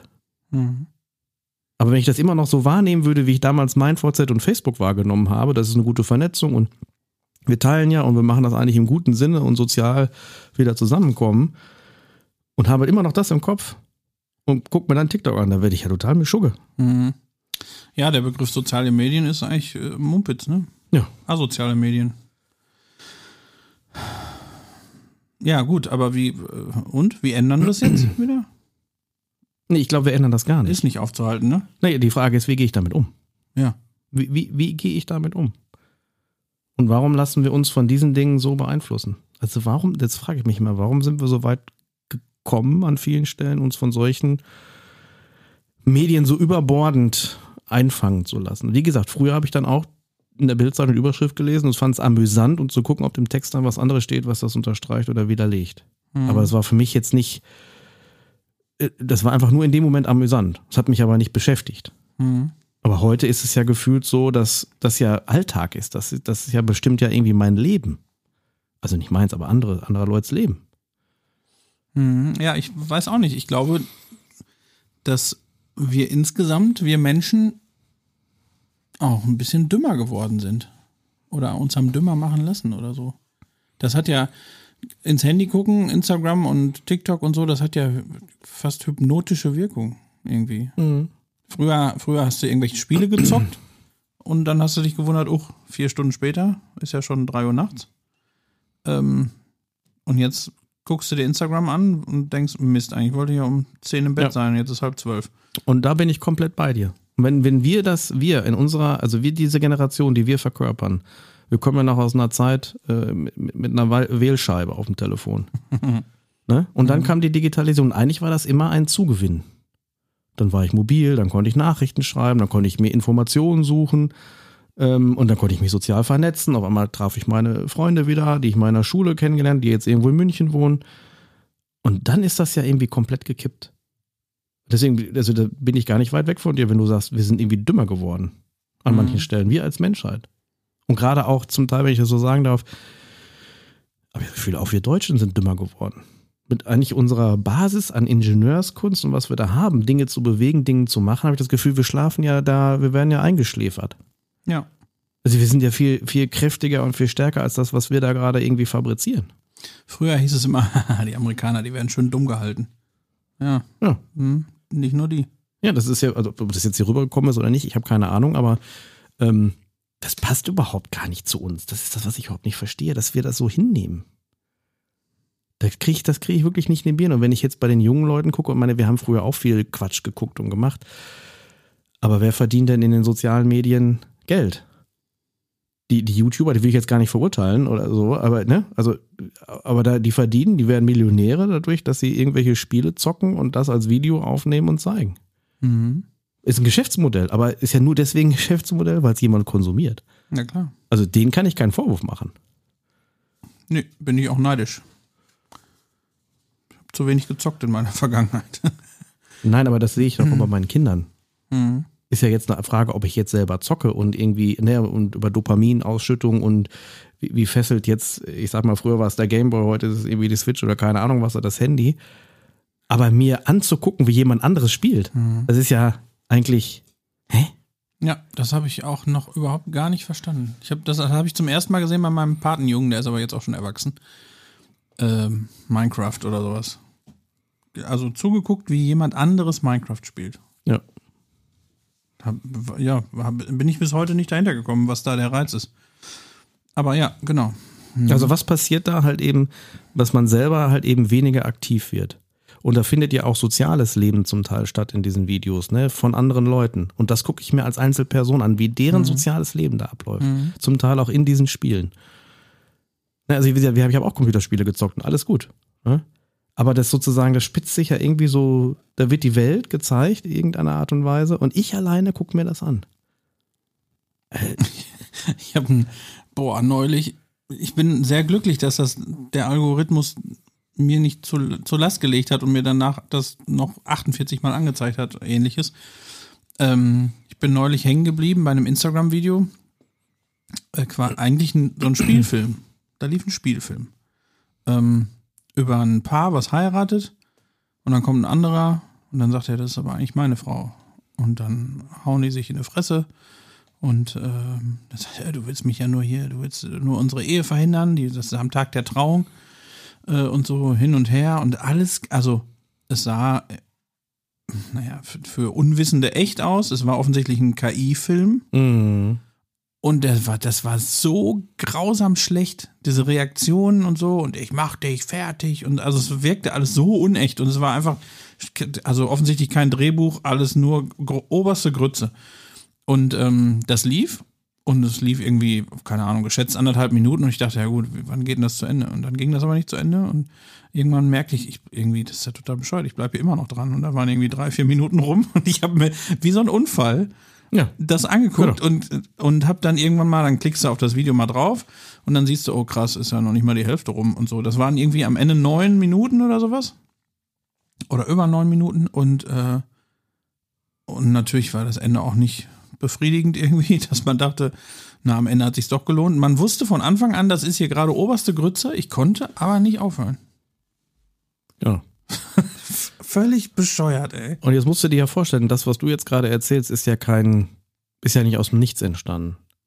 Aber wenn ich das immer noch so wahrnehmen würde, wie ich damals MeinVZ und Facebook wahrgenommen habe, das ist eine gute Vernetzung und wir teilen ja und wir machen das eigentlich im guten Sinne und sozial wieder zusammenkommen und habe immer noch das im Kopf und guck mir dann TikTok an, da werde ich ja total mit Schugge. Ja, der Begriff soziale Medien ist eigentlich Mumpitz, ne? Ja. Asoziale Medien. Ja, gut, aber wie ändern wir das jetzt wieder? Nee, ich glaube, wir ändern das gar nicht. Ist nicht aufzuhalten, ne? Nee, die Frage ist, wie gehe ich damit um? Ja. Wie gehe ich damit um? Und warum lassen wir uns von diesen Dingen so beeinflussen? Also jetzt frage ich mich mal, warum sind wir so weit gekommen an vielen Stellen, uns von solchen Medien so überbordend einfangen zu lassen? Wie gesagt, früher habe ich dann auch in der Bildzeitung eine Überschrift gelesen und fand es amüsant und zu gucken, ob im Text dann was anderes steht, was das unterstreicht oder widerlegt. Aber das war für mich jetzt nicht, das war einfach nur in dem Moment amüsant. Das hat mich aber nicht beschäftigt. Aber heute ist es ja gefühlt so, dass das ja Alltag ist. Das ist ja bestimmt ja irgendwie mein Leben. Also nicht meins, aber anderer Leute's Leben. Ja, ich weiß auch nicht. Ich glaube, dass wir Menschen auch ein bisschen dümmer geworden sind. oder uns haben dümmer machen lassen oder so. Das hat ja ins Handy gucken, Instagram und TikTok und so, das hat ja fast hypnotische Wirkung irgendwie. Mhm. Früher hast du irgendwelche Spiele gezockt und dann hast du dich gewundert, 4 Stunden später, ist ja schon 3 Uhr nachts. Und jetzt guckst du dir Instagram an und denkst, Mist, eigentlich wollte ich ja um 10 im Bett sein, jetzt ist 11:30. Und da bin ich komplett bei dir. Wenn wir diese Generation, die wir verkörpern, wir kommen ja noch aus einer Zeit mit einer Wählscheibe auf dem Telefon. Ne? Und dann kam die Digitalisierung. Eigentlich war das immer ein Zugewinn. Dann war ich mobil, dann konnte ich Nachrichten schreiben, dann konnte ich mir Informationen suchen und dann konnte ich mich sozial vernetzen. Auf einmal traf ich meine Freunde wieder, die ich in meiner Schule kennengelernt, die jetzt irgendwo in München wohnen. Und dann ist das ja irgendwie komplett gekippt. Deswegen, also da bin ich gar nicht weit weg von dir, wenn du sagst, wir sind irgendwie dümmer geworden an manchen Stellen, wir als Menschheit. Und gerade auch zum Teil, wenn ich das so sagen darf, aber ich fühle auch wir Deutschen sind dümmer geworden. Mit eigentlich unserer Basis an Ingenieurskunst und was wir da haben, Dinge zu bewegen, Dinge zu machen, habe ich das Gefühl, wir werden ja eingeschläfert. Ja. Also wir sind ja viel, viel kräftiger und viel stärker als das, was wir da gerade irgendwie fabrizieren. Früher hieß es immer, die Amerikaner, die werden schön dumm gehalten. Ja. Nicht nur die. Ja, das ist ja, also ob das jetzt hier rübergekommen ist oder nicht, ich habe keine Ahnung, aber das passt überhaupt gar nicht zu uns. Das ist das, was ich überhaupt nicht verstehe, dass wir das so hinnehmen. Das kriege ich wirklich nicht in den Birnen. Und wenn ich jetzt bei den jungen Leuten gucke, und meine, wir haben früher auch viel Quatsch geguckt und gemacht, aber wer verdient denn in den sozialen Medien Geld? Die YouTuber, die will ich jetzt gar nicht verurteilen oder so, aber die verdienen, die werden Millionäre dadurch, dass sie irgendwelche Spiele zocken und das als Video aufnehmen und zeigen. Mhm. Ist ein Geschäftsmodell, aber ist ja nur deswegen ein Geschäftsmodell, weil es jemand konsumiert. Na klar. Also denen kann ich keinen Vorwurf machen. Nee, bin ich auch neidisch. Ich habe zu wenig gezockt in meiner Vergangenheit. Nein, aber das sehe ich doch auch bei meinen Kindern. Mhm. Ist ja jetzt eine Frage, ob ich jetzt selber zocke und irgendwie, und über Dopaminausschüttung und wie fesselt jetzt, ich sag mal, früher war es der Gameboy, heute ist es irgendwie die Switch oder keine Ahnung was, oder das Handy. Aber mir anzugucken, wie jemand anderes spielt, das ist ja eigentlich, Ja, das habe ich auch noch überhaupt gar nicht verstanden. Das habe ich zum ersten Mal gesehen bei meinem Patenjungen, der ist aber jetzt auch schon erwachsen. Minecraft oder sowas. Also zugeguckt, wie jemand anderes Minecraft spielt. Ja. Bin ich bis heute nicht dahinter gekommen, was da der Reiz ist. Aber ja, genau. Also was passiert da halt eben, dass man selber halt eben weniger aktiv wird. Und da findet ja auch soziales Leben zum Teil statt in diesen Videos, ne, von anderen Leuten. Und das gucke ich mir als Einzelperson an, wie deren soziales Leben da abläuft. Zum Teil auch in diesen Spielen. Also ich habe auch Computerspiele gezockt und alles gut. Ne? Aber das sozusagen, das spitzt sich ja irgendwie so, da wird die Welt gezeigt, in irgendeiner Art und Weise. Und ich alleine gucke mir das an. Ich habe neulich, ich bin sehr glücklich, dass der Algorithmus mir nicht zur Last gelegt hat und mir danach das noch 48 Mal angezeigt hat, ähnliches. Ich bin neulich hängen geblieben bei einem Instagram-Video. Eigentlich so ein Spielfilm. Da lief ein Spielfilm. Über ein Paar, was heiratet, und dann kommt ein anderer und dann sagt er, das ist aber eigentlich meine Frau. Und dann hauen die sich in die Fresse und dann sagt er, du willst mich ja nur hier, du willst nur unsere Ehe verhindern, das ist am Tag der Trauung und so hin und her und alles, also es sah, für Unwissende echt aus, es war offensichtlich ein KI-Film. Mhm. Und das war so grausam schlecht, diese Reaktionen und so, und ich mach dich fertig, und also es wirkte alles so unecht und es war einfach, also offensichtlich kein Drehbuch, alles nur oberste Grütze. Und das lief, und es lief irgendwie, keine Ahnung, geschätzt 1,5 Minuten, und ich dachte, ja gut, wann geht denn das zu Ende? Und dann ging das aber nicht zu Ende, und irgendwann merkte ich irgendwie, das ist ja total bescheuert, ich bleibe hier immer noch dran, und da waren irgendwie 3-4 Minuten rum, und ich habe mir, wie so ein Unfall, das angeguckt, und hab dann irgendwann mal, dann klickst du auf das Video mal drauf und dann siehst du, oh krass, ist ja noch nicht mal die Hälfte rum und so. Das waren irgendwie am Ende 9 Minuten oder sowas. Oder über 9 Minuten und natürlich war das Ende auch nicht befriedigend irgendwie, dass man dachte, na, am Ende hat sich's doch gelohnt. Man wusste von Anfang an, das ist hier gerade oberste Grütze, ich konnte aber nicht aufhören. Ja. Völlig bescheuert, ey. Und jetzt musst du dir ja vorstellen, das, was du jetzt gerade erzählst, ist ja nicht aus dem Nichts entstanden.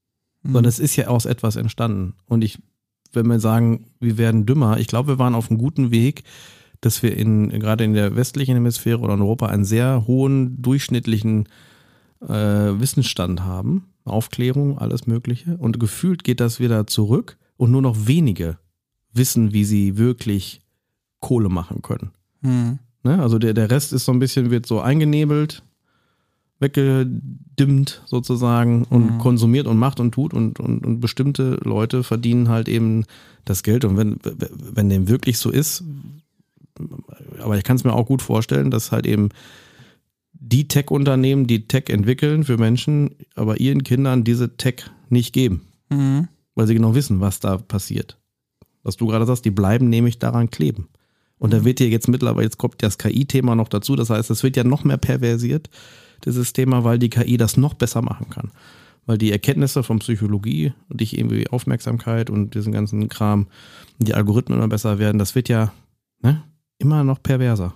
sondern es ist ja aus etwas entstanden. Und wenn wir sagen, wir werden dümmer, ich glaube, wir waren auf einem guten Weg, dass wir gerade in der westlichen Hemisphäre oder in Europa einen sehr hohen durchschnittlichen Wissensstand haben, Aufklärung, alles Mögliche. Und gefühlt geht das wieder zurück und nur noch wenige wissen, wie sie wirklich Kohle machen können. Ne? Also der Rest ist so ein bisschen, wird so eingenebelt, weggedimmt sozusagen und konsumiert und macht und tut und bestimmte Leute verdienen halt eben das Geld. Und wenn dem wirklich so ist, aber ich kann es mir auch gut vorstellen, dass halt eben die Tech-Unternehmen, die Tech entwickeln für Menschen, aber ihren Kindern diese Tech nicht geben. Weil sie genau wissen, was da passiert. Was du gerade sagst, die bleiben nämlich daran kleben. Und da wird ja jetzt kommt das KI-Thema noch dazu, das heißt, es wird ja noch mehr perversiert, dieses Thema, weil die KI das noch besser machen kann. Weil die Erkenntnisse von Psychologie und irgendwie Aufmerksamkeit und diesen ganzen Kram, die Algorithmen immer besser werden, das wird ja immer noch perverser.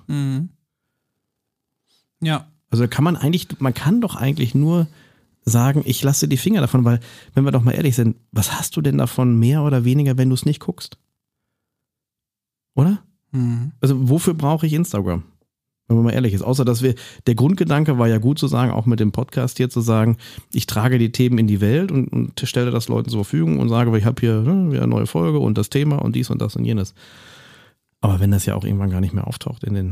Ja. Also man kann doch eigentlich nur sagen, ich lasse die Finger davon, weil, wenn wir doch mal ehrlich sind, was hast du denn davon mehr oder weniger, wenn du es nicht guckst? Oder? Also wofür brauche ich Instagram? Wenn man mal ehrlich ist. Außer, dass der Grundgedanke war ja gut zu sagen, auch mit dem Podcast hier zu sagen, ich trage die Themen in die Welt und stelle das Leuten zur Verfügung und sage, ich habe hier wieder eine neue Folge und das Thema und dies und das und jenes. Aber wenn das ja auch irgendwann gar nicht mehr auftaucht in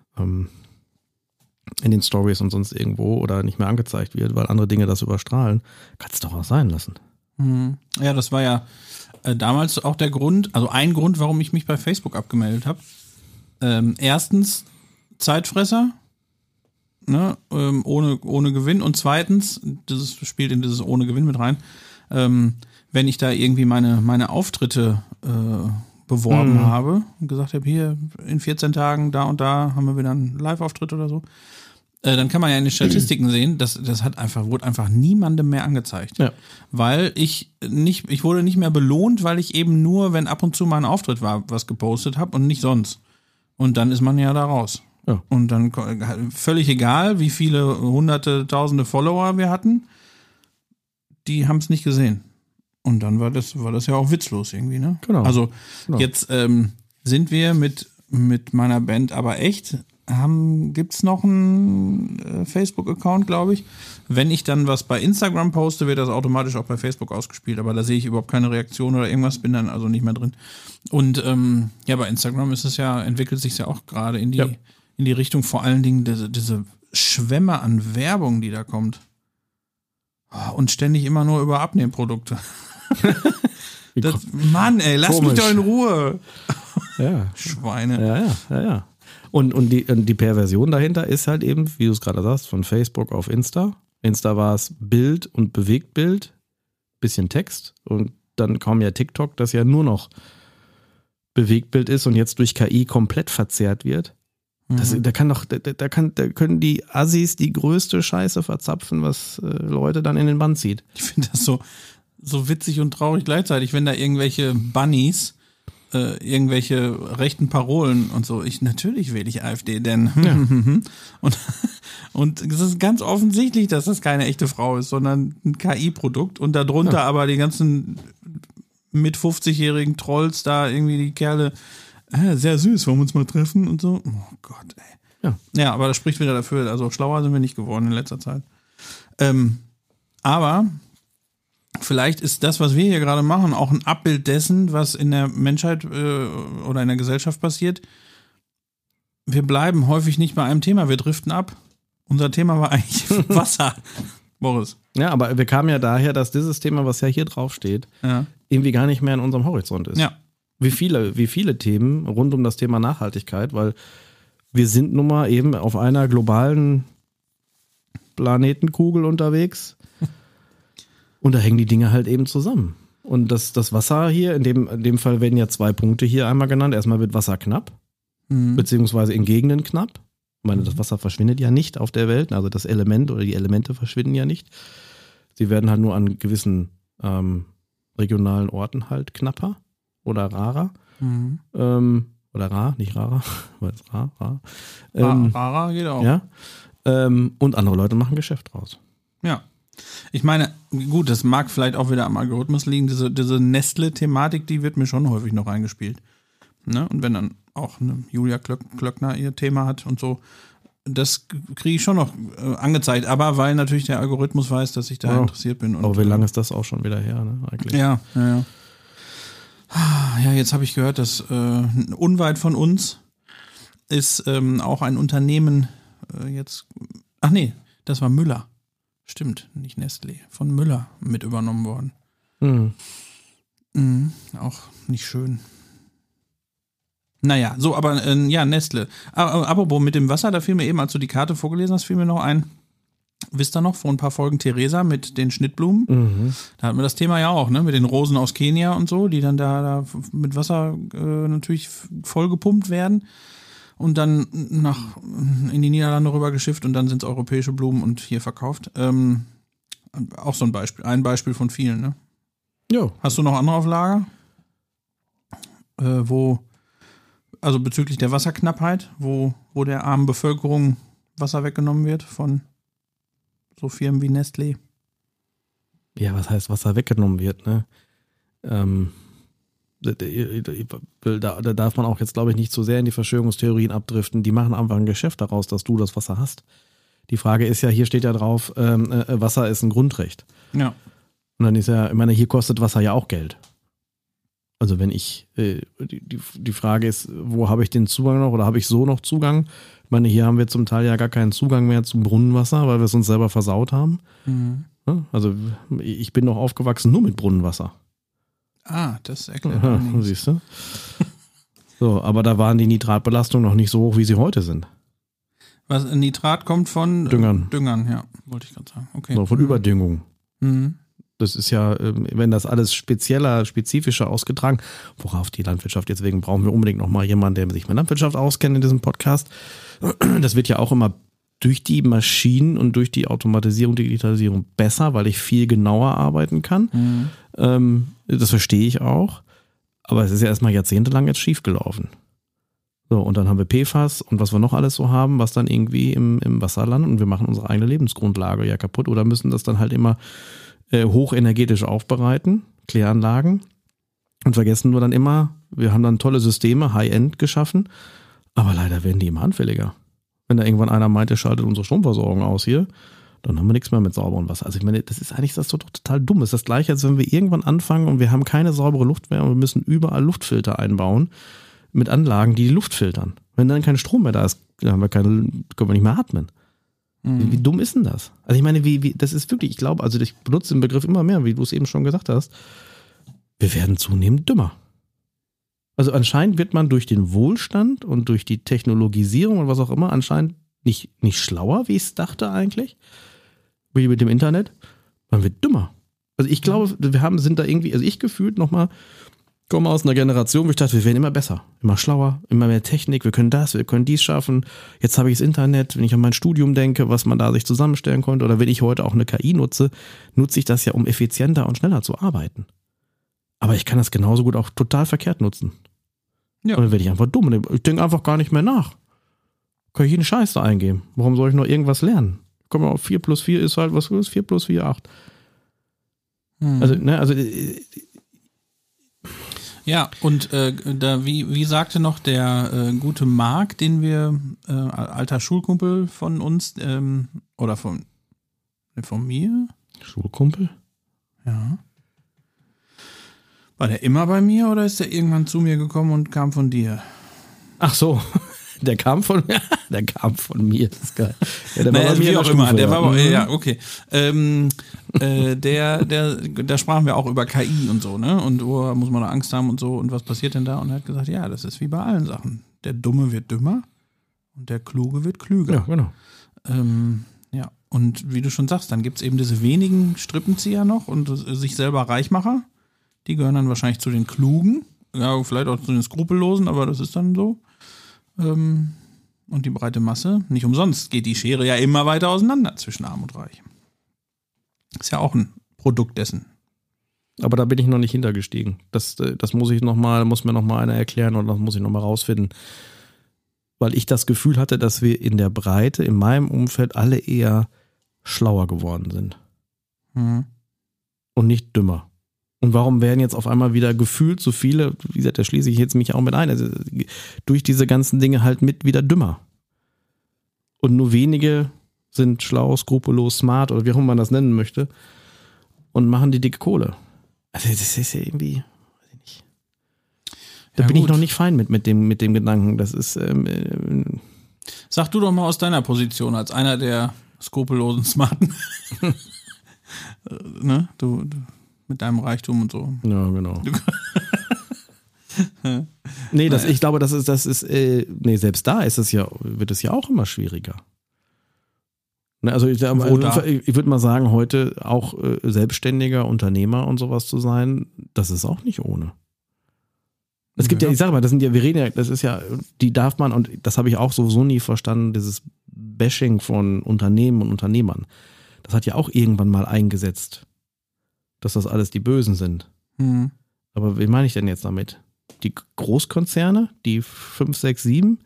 den Stories und sonst irgendwo oder nicht mehr angezeigt wird, weil andere Dinge das überstrahlen, kann es doch auch sein lassen. Ja, das war ja damals auch der Grund, also ein Grund, warum ich mich bei Facebook abgemeldet habe. Erstens Zeitfresser, ne, ohne Gewinn, und zweitens, das spielt in dieses ohne Gewinn mit rein, wenn ich da irgendwie meine Auftritte beworben habe und gesagt habe, hier in 14 Tagen, da und da haben wir wieder einen Live-Auftritt oder so, dann kann man ja in den Statistiken sehen, wurde einfach niemandem mehr angezeigt. Ja. Weil ich wurde nicht mehr belohnt, weil ich eben nur, wenn ab und zu mal ein Auftritt war, was gepostet habe und nicht sonst. Und dann ist man ja da raus. Ja. Und dann völlig egal, wie viele hunderte, tausende Follower wir hatten, die haben es nicht gesehen. Und dann war das ja auch witzlos irgendwie, ne? Genau. Also jetzt sind wir mit meiner Band aber echt, gibt's noch einen Facebook-Account, glaube ich. Wenn ich dann was bei Instagram poste, wird das automatisch auch bei Facebook ausgespielt, aber da sehe ich überhaupt keine Reaktion oder irgendwas, bin dann also nicht mehr drin. Und bei Instagram entwickelt sich ja auch gerade in die Richtung, vor allen Dingen diese Schwämme an Werbung, die da kommt. Und ständig immer nur über Abnehmprodukte. Mann, ey, lass mich doch in Ruhe. Ja. Schweine. Ja. Und die Perversion dahinter ist halt eben, wie du es gerade sagst, von Facebook auf Insta. Insta war es Bild und Bewegtbild, bisschen Text, und dann kam ja TikTok, das ja nur noch Bewegtbild ist und jetzt durch KI komplett verzerrt wird. Da können die Assis die größte Scheiße verzapfen, was Leute dann in den Bann zieht. Ich finde das so witzig und traurig gleichzeitig, wenn da irgendwelche Bunnies irgendwelche rechten Parolen und so. Natürlich wähle ich AfD, denn und es ist ganz offensichtlich, dass das keine echte Frau ist, sondern ein KI-Produkt und darunter aber die ganzen mit 50-jährigen Trolls da irgendwie die Kerle, sehr süß, wollen wir uns mal treffen und so. Oh Gott, ey. Ja, aber das spricht wieder dafür, also schlauer sind wir nicht geworden in letzter Zeit. Aber vielleicht ist das, was wir hier gerade machen, auch ein Abbild dessen, was in der Menschheit oder in der Gesellschaft passiert. Wir bleiben häufig nicht bei einem Thema, wir driften ab. Unser Thema war eigentlich Wasser, Boris. Ja, aber wir kamen ja daher, dass dieses Thema, was ja hier drauf steht, irgendwie gar nicht mehr in unserem Horizont ist. Ja. Wie viele Themen rund um das Thema Nachhaltigkeit, weil wir sind nun mal eben auf einer globalen Planetenkugel unterwegs. Und da hängen die Dinge halt eben zusammen. Und das Wasser hier, in dem Fall werden ja 2 Punkte hier einmal genannt. Erstmal wird Wasser knapp, beziehungsweise in Gegenden knapp. Ich meine, das Wasser verschwindet ja nicht auf der Welt. Also das Element oder die Elemente verschwinden ja nicht. Sie werden halt nur an gewissen regionalen Orten halt knapper oder rarer. Oder rar, nicht rarer. Weil es rar. Rarer geht auch. Ja. Und andere Leute machen Geschäft draus. Ja. Ich meine, gut, das mag vielleicht auch wieder am Algorithmus liegen. Diese Nestle-Thematik, die wird mir schon häufig noch reingespielt. Ne? Und wenn dann auch eine Julia Klöckner ihr Thema hat und so, das kriege ich schon noch angezeigt. Aber weil natürlich der Algorithmus weiß, dass ich da interessiert bin. Und, aber wie lange ist das auch schon wieder her, ne? Eigentlich? Ja. Ja, jetzt habe ich gehört, dass unweit von uns ist auch ein Unternehmen ach nee, das war Müller. Stimmt, nicht Nestlé, von Müller mit übernommen worden. Auch nicht schön. Naja, so, aber Nestle. Apropos mit dem Wasser, da fiel mir eben, als du die Karte vorgelesen hast, fiel mir noch ein, wisst ihr noch, vor ein paar Folgen Theresa mit den Schnittblumen? Da hatten wir das Thema ja auch, ne, mit den Rosen aus Kenia und so, die dann da mit Wasser natürlich vollgepumpt werden und dann in die Niederlande rüber geschifft und dann sind es europäische Blumen und hier verkauft. Auch so ein Beispiel von vielen, ne? Ja. Hast du noch andere auf Lager? Also bezüglich der Wasserknappheit, wo der armen Bevölkerung Wasser weggenommen wird von so Firmen wie Nestlé? Ja, was heißt Wasser weggenommen wird, ne? Da darf man auch jetzt, glaube ich, nicht so sehr in die Verschwörungstheorien abdriften. Die machen einfach ein Geschäft daraus, dass du das Wasser hast. Die Frage ist ja, hier steht ja drauf, Wasser ist ein Grundrecht. Ja. Und dann ist ja, ich meine, hier kostet Wasser ja auch Geld. Also wenn ich, die Frage ist, wo habe ich den Zugang noch oder habe ich so noch Zugang? Ich meine, hier haben wir zum Teil ja gar keinen Zugang mehr zum Brunnenwasser, weil wir es uns selber versaut haben. Also ich bin noch aufgewachsen nur mit Brunnenwasser. Das erklärt nichts. Siehst du? So, aber da waren die Nitratbelastungen noch nicht so hoch, wie sie heute sind. Was, Nitrat kommt von Düngern. Düngern, ja, wollte ich gerade sagen. Okay. So, von Überdüngung. Mhm. Das ist ja, wenn das alles spezifischer ausgetragen, worauf die Landwirtschaft, deswegen brauchen wir unbedingt nochmal jemanden, der sich mit Landwirtschaft auskennt in diesem Podcast. Das wird ja auch immer durch die Maschinen und durch die Automatisierung, Digitalisierung besser, weil ich viel genauer arbeiten kann. Das verstehe ich auch. Aber es ist ja erstmal jahrzehntelang jetzt schief gelaufen. So, und dann haben wir PFAS und was wir noch alles so haben, was dann irgendwie im Wasser landet und wir machen unsere eigene Lebensgrundlage ja kaputt oder müssen das dann halt immer hochenergetisch aufbereiten, Kläranlagen, und vergessen nur dann immer, wir haben dann tolle Systeme, High-End geschaffen, aber leider werden die immer anfälliger. Wenn da irgendwann einer meint, der schaltet unsere Stromversorgung aus hier, dann haben wir nichts mehr mit sauberem Wasser. Also ich meine, das ist eigentlich das doch total dumm. Das ist das Gleiche, als wenn wir irgendwann anfangen und wir haben keine saubere Luft mehr und wir müssen überall Luftfilter einbauen mit Anlagen, die Luft filtern. Wenn dann kein Strom mehr da ist, dann können wir nicht mehr atmen. Wie dumm ist denn das? Also ich meine, das ist wirklich, ich glaube, also ich benutze den Begriff immer mehr, wie du es eben schon gesagt hast, wir werden zunehmend dümmer. Also anscheinend wird man durch den Wohlstand und durch die Technologisierung und was auch immer anscheinend nicht schlauer, wie ich es dachte eigentlich, wie mit dem Internet, man wird dümmer. Also ich glaube, sind da irgendwie, also ich gefühlt nochmal, komme aus einer Generation, wo ich dachte, wir werden immer besser, immer schlauer, immer mehr Technik, wir können dies schaffen. Jetzt habe ich das Internet, wenn ich an mein Studium denke, was man da sich zusammenstellen konnte, oder wenn ich heute auch eine KI nutze ich das ja, um effizienter und schneller zu arbeiten. Aber ich kann das genauso gut auch total verkehrt nutzen. Ja. Und dann werde ich einfach dumm. Ich denke einfach gar nicht mehr nach. Kann ich jeden Scheiß da eingeben. Warum soll ich noch irgendwas lernen? Komm mal auf 4 plus 4 ist halt, was ist 4 plus 4, 8. Also ja, und wie sagte noch der gute Marc, den wir, alter Schulkumpel von uns, oder von mir? Schulkumpel? Ja. War der immer bei mir oder ist der irgendwann zu mir gekommen und kam von dir? Ach so, der kam von mir. Das ist geil. Ja, der war bei mir wie auch immer. Der war, ja, okay. Da sprachen wir auch über KI und so, ne? Und muss man da Angst haben und so. Und was passiert denn da? Und er hat gesagt, ja, das ist wie bei allen Sachen. Der Dumme wird dümmer und der Kluge wird klüger. Ja, genau. Ja, und wie du schon sagst, dann gibt es eben diese wenigen Strippenzieher noch und sich selber Reichmacher. Die gehören dann wahrscheinlich zu den Klugen. Ja, vielleicht auch zu den Skrupellosen, aber das ist dann so. Und die breite Masse. Nicht umsonst geht die Schere ja immer weiter auseinander zwischen Arm und Reich. Ist ja auch ein Produkt dessen. Aber da bin ich noch nicht hintergestiegen. Das muss mir noch mal einer erklären und das muss ich noch mal rausfinden. Weil ich das Gefühl hatte, dass wir in der Breite, in meinem Umfeld, alle eher schlauer geworden sind. und nicht dümmer. Und warum werden jetzt auf einmal wieder gefühlt so viele, wie gesagt, da schließe ich jetzt mich auch mit ein, also durch diese ganzen Dinge halt mit wieder dümmer. Und nur wenige sind schlau, skrupellos, smart oder wie auch immer man das nennen möchte und machen die dicke Kohle. Also das ist ja irgendwie, weiß ich nicht. Da Ja, bin ich gut. noch nicht fein mit dem Gedanken. Das ist Sag du doch mal aus deiner Position als einer der skrupellosen Smarten. Ne? Du mit deinem Reichtum und so. ja, genau. Nee, ich glaube, das ist, selbst da ist es ja, wird es ja auch immer schwieriger. Ne, also ich würde mal sagen, heute auch selbstständiger Unternehmer und sowas zu sein, das ist auch nicht ohne. Es gibt ja, ich sage mal, wir reden ja, das ist ja, die darf man, und das habe ich auch sowieso nie verstanden, dieses Bashing von Unternehmen und Unternehmern. Das hat ja auch irgendwann mal eingesetzt, dass das alles die Bösen sind. Mhm. Aber wie meine ich denn jetzt damit? Die Großkonzerne, die 5, 6, 7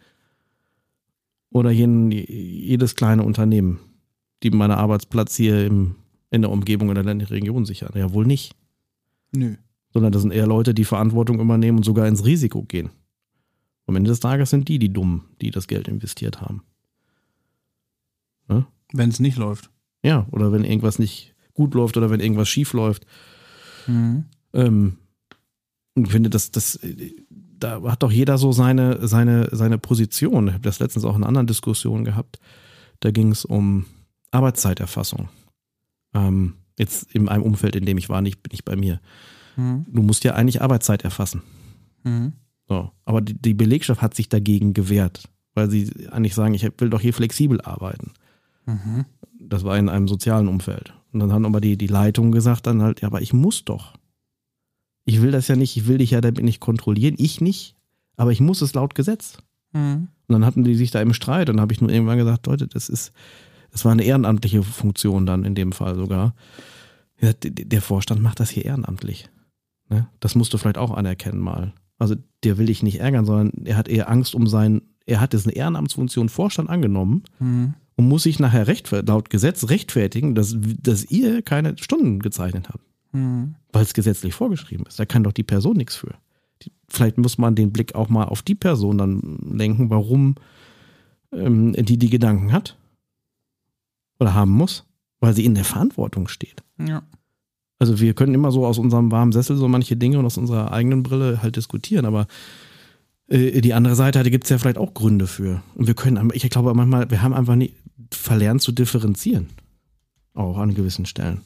oder jedes kleine Unternehmen, die meinen Arbeitsplatz hier in der Umgebung oder in der Region sichern? Ja, wohl nicht. Nö. Sondern das sind eher Leute, die Verantwortung übernehmen und sogar ins Risiko gehen. Am Ende des Tages sind die Dummen, die das Geld investiert haben. Ne? Wenn es nicht läuft. Ja, oder wenn irgendwas nicht gut läuft oder wenn irgendwas schief läuft. Mhm. Ich finde, da hat doch jeder so seine Position. Ich habe das letztens auch in einer anderen Diskussion gehabt. Da ging es um Arbeitszeiterfassung. Jetzt in einem Umfeld, in dem ich war, nicht bei mir. Mhm. Du musst ja eigentlich Arbeitszeit erfassen. Mhm. So. Aber die Belegschaft hat sich dagegen gewehrt, weil sie eigentlich sagen, ich will doch hier flexibel arbeiten. Mhm. Das war in einem sozialen Umfeld. Und dann haben aber die Leitung gesagt dann halt, ja, aber ich muss doch. Ich will das ja nicht, ich will dich ja damit nicht kontrollieren, ich nicht, aber ich muss es laut Gesetz. Mhm. Und dann hatten die sich da im Streit und dann habe ich nur irgendwann gesagt, Leute, das war eine ehrenamtliche Funktion dann in dem Fall sogar. Ja, der Vorstand macht das hier ehrenamtlich. Ne? Das musst du vielleicht auch anerkennen mal. Also der will dich nicht ärgern, sondern er hat eher Angst er hat jetzt eine Ehrenamtsfunktion Vorstand angenommen und muss sich nachher laut Gesetz rechtfertigen, dass ihr keine Stunden gezeichnet habt. Weil es gesetzlich vorgeschrieben ist. Da kann doch die Person nichts für. Vielleicht muss man den Blick auch mal auf die Person dann lenken, warum die Gedanken hat oder haben muss, weil sie in der Verantwortung steht. Ja. Also wir können immer so aus unserem warmen Sessel so manche Dinge und aus unserer eigenen Brille halt diskutieren, aber die andere Seite, da gibt es ja vielleicht auch Gründe für. Und ich glaube manchmal, wir haben einfach nicht verlernt zu differenzieren. Auch an gewissen Stellen.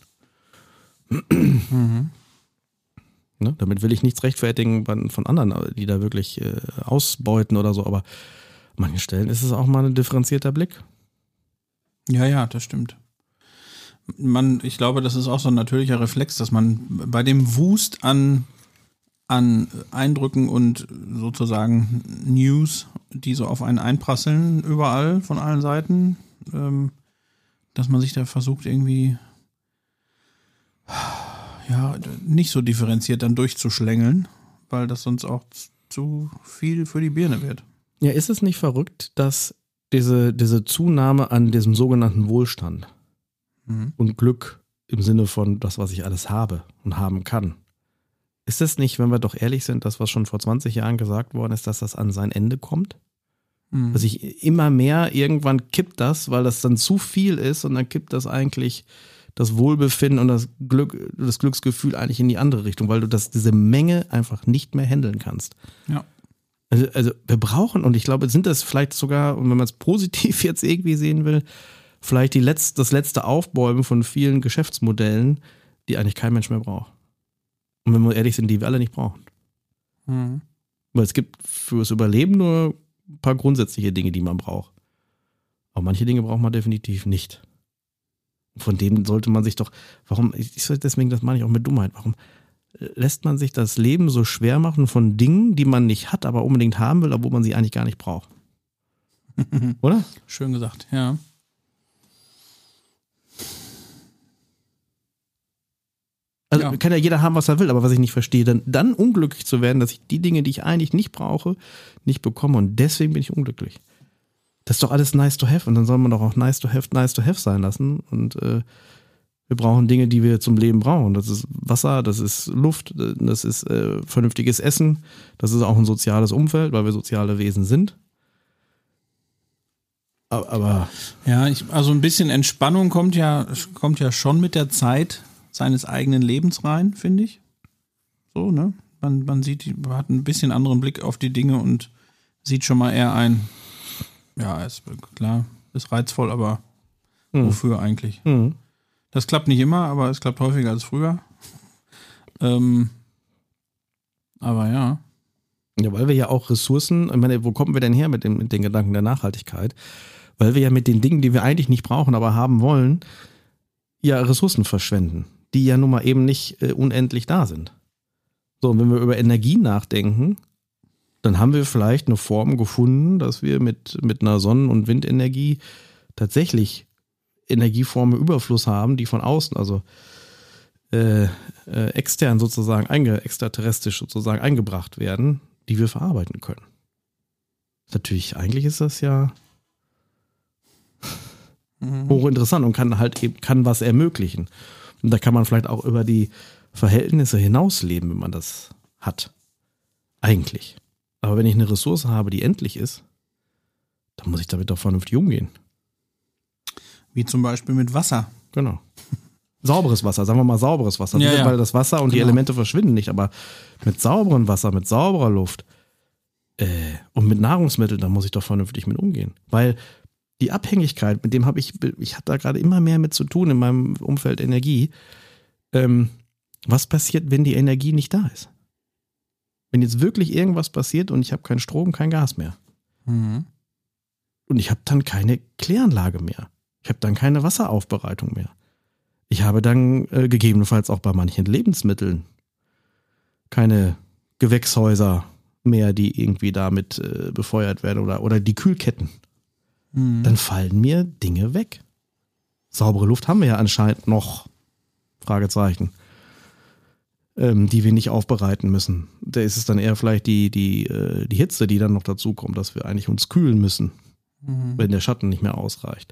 Mhm. Ne? Damit will ich nichts rechtfertigen von anderen, die da wirklich ausbeuten oder so, aber an manchen Stellen ist es auch mal ein differenzierter Blick. Ja, das stimmt. Ich glaube, das ist auch so ein natürlicher Reflex, dass man bei dem Wust an Eindrücken und sozusagen News, die so auf einen einprasseln, überall, von allen Seiten, dass man sich da versucht irgendwie nicht so differenziert dann durchzuschlängeln, weil das sonst auch zu viel für die Birne wird. Ja, ist es nicht verrückt, dass diese Zunahme an diesem sogenannten Wohlstand und Glück im Sinne von das, was ich alles habe und haben kann, ist es nicht, wenn wir doch ehrlich sind, das, was schon vor 20 Jahren gesagt worden ist, dass das an sein Ende kommt? Dass ich immer mehr, irgendwann kippt das, weil das dann zu viel ist und dann kippt das eigentlich das Wohlbefinden und das Glücksgefühl eigentlich in die andere Richtung, weil du diese Menge einfach nicht mehr handeln kannst. Ja. Also wir brauchen, und ich glaube, sind das vielleicht sogar, wenn man es positiv jetzt irgendwie sehen will, vielleicht das letzte Aufbäumen von vielen Geschäftsmodellen, die eigentlich kein Mensch mehr braucht. Und wenn wir ehrlich sind, die wir alle nicht brauchen. Weil es gibt fürs Überleben nur ein paar grundsätzliche Dinge, die man braucht. Aber manche Dinge braucht man definitiv nicht. Von denen sollte man sich doch, deswegen, das meine ich auch mit Dummheit, warum lässt man sich das Leben so schwer machen von Dingen, die man nicht hat, aber unbedingt haben will, obwohl man sie eigentlich gar nicht braucht? Oder? Schön gesagt, ja. Also kann ja jeder haben, was er will, aber was ich nicht verstehe, dann unglücklich zu werden, dass ich die Dinge, die ich eigentlich nicht brauche, nicht bekomme und deswegen bin ich unglücklich. Das ist doch alles nice to have und dann soll man doch auch nice to have sein lassen und Wir brauchen Dinge, die wir zum Leben brauchen. Das ist Wasser, das ist Luft, das ist vernünftiges Essen, das ist auch ein soziales Umfeld, weil wir soziale Wesen sind. Aber ja, also ein bisschen Entspannung kommt ja schon mit der Zeit seines eigenen Lebens rein, finde ich. So, ne? Man hat ein bisschen anderen Blick auf die Dinge und sieht schon mal eher ein, ja, ist klar, ist reizvoll, aber wofür eigentlich? Das klappt nicht immer, aber es klappt häufiger als früher. Aber ja. Ja, weil wir ja auch Ressourcen, ich meine, wo kommen wir denn her mit den Gedanken der Nachhaltigkeit? Weil wir ja mit den Dingen, die wir eigentlich nicht brauchen, aber haben wollen, ja Ressourcen verschwenden, die ja nun mal eben nicht unendlich da sind. So, und wenn wir über Energie nachdenken, dann haben wir vielleicht eine Form gefunden, dass wir mit einer Sonnen- und Windenergie tatsächlich Energieformen Überfluss haben, die von außen, also extern sozusagen, extraterrestrisch sozusagen eingebracht werden, die wir verarbeiten können. Natürlich, eigentlich ist das ja hochinteressant und kann was ermöglichen. Und da kann man vielleicht auch über die Verhältnisse hinausleben, wenn man das hat. Eigentlich. Aber wenn ich eine Ressource habe, die endlich ist, dann muss ich damit doch vernünftig umgehen. Wie zum Beispiel mit Wasser. Genau. Sauberes Wasser, sagen wir mal sauberes Wasser. Ja. Weil das Wasser und die Elemente verschwinden nicht, aber mit sauberem Wasser, mit sauberer Luft und mit Nahrungsmitteln, da muss ich doch vernünftig mit umgehen. Weil die Abhängigkeit, mit dem ich habe da gerade immer mehr mit zu tun in meinem Umfeld Energie. Was passiert, wenn die Energie nicht da ist? Wenn jetzt wirklich irgendwas passiert und ich habe keinen Strom, kein Gas mehr. Und ich habe dann keine Kläranlage mehr. Ich habe dann keine Wasseraufbereitung mehr. Ich habe dann gegebenenfalls auch bei manchen Lebensmitteln keine Gewächshäuser mehr, die irgendwie damit befeuert werden oder die Kühlketten. Dann fallen mir Dinge weg. Saubere Luft haben wir ja anscheinend noch, Fragezeichen, die wir nicht aufbereiten müssen. Da ist es dann eher vielleicht die Hitze, die dann noch dazu kommt, dass wir eigentlich uns kühlen müssen, wenn der Schatten nicht mehr ausreicht.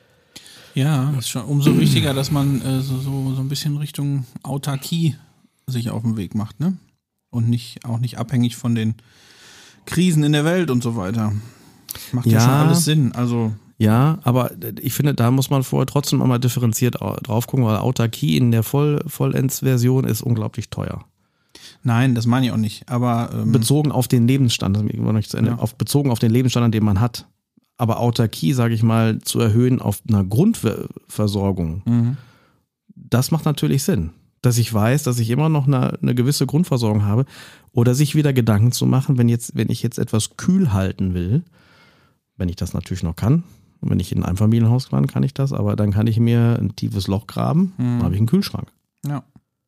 Ja, ist schon umso wichtiger, dass man so ein bisschen Richtung Autarkie sich auf den Weg macht, ne? Und auch nicht abhängig von den Krisen in der Welt und so weiter. Macht ja schon alles Sinn. Also ja, aber ich finde, da muss man vorher trotzdem einmal differenziert drauf gucken, weil Autarkie in der Vollendsversion ist unglaublich teuer. Nein, das meine ich auch nicht. Aber bezogen auf den Lebensstandard, bezogen auf den Lebensstandard, den man hat. Aber Autarkie, sage ich mal, zu erhöhen auf einer Grundversorgung, das macht natürlich Sinn. Dass ich weiß, dass ich immer noch eine gewisse Grundversorgung habe oder sich wieder Gedanken zu machen, wenn ich jetzt etwas kühl halten will, wenn ich das natürlich noch kann. Und wenn ich in ein Einfamilienhaus kann ich das, aber dann kann ich mir ein tiefes Loch graben, dann habe ich einen Kühlschrank. Ja.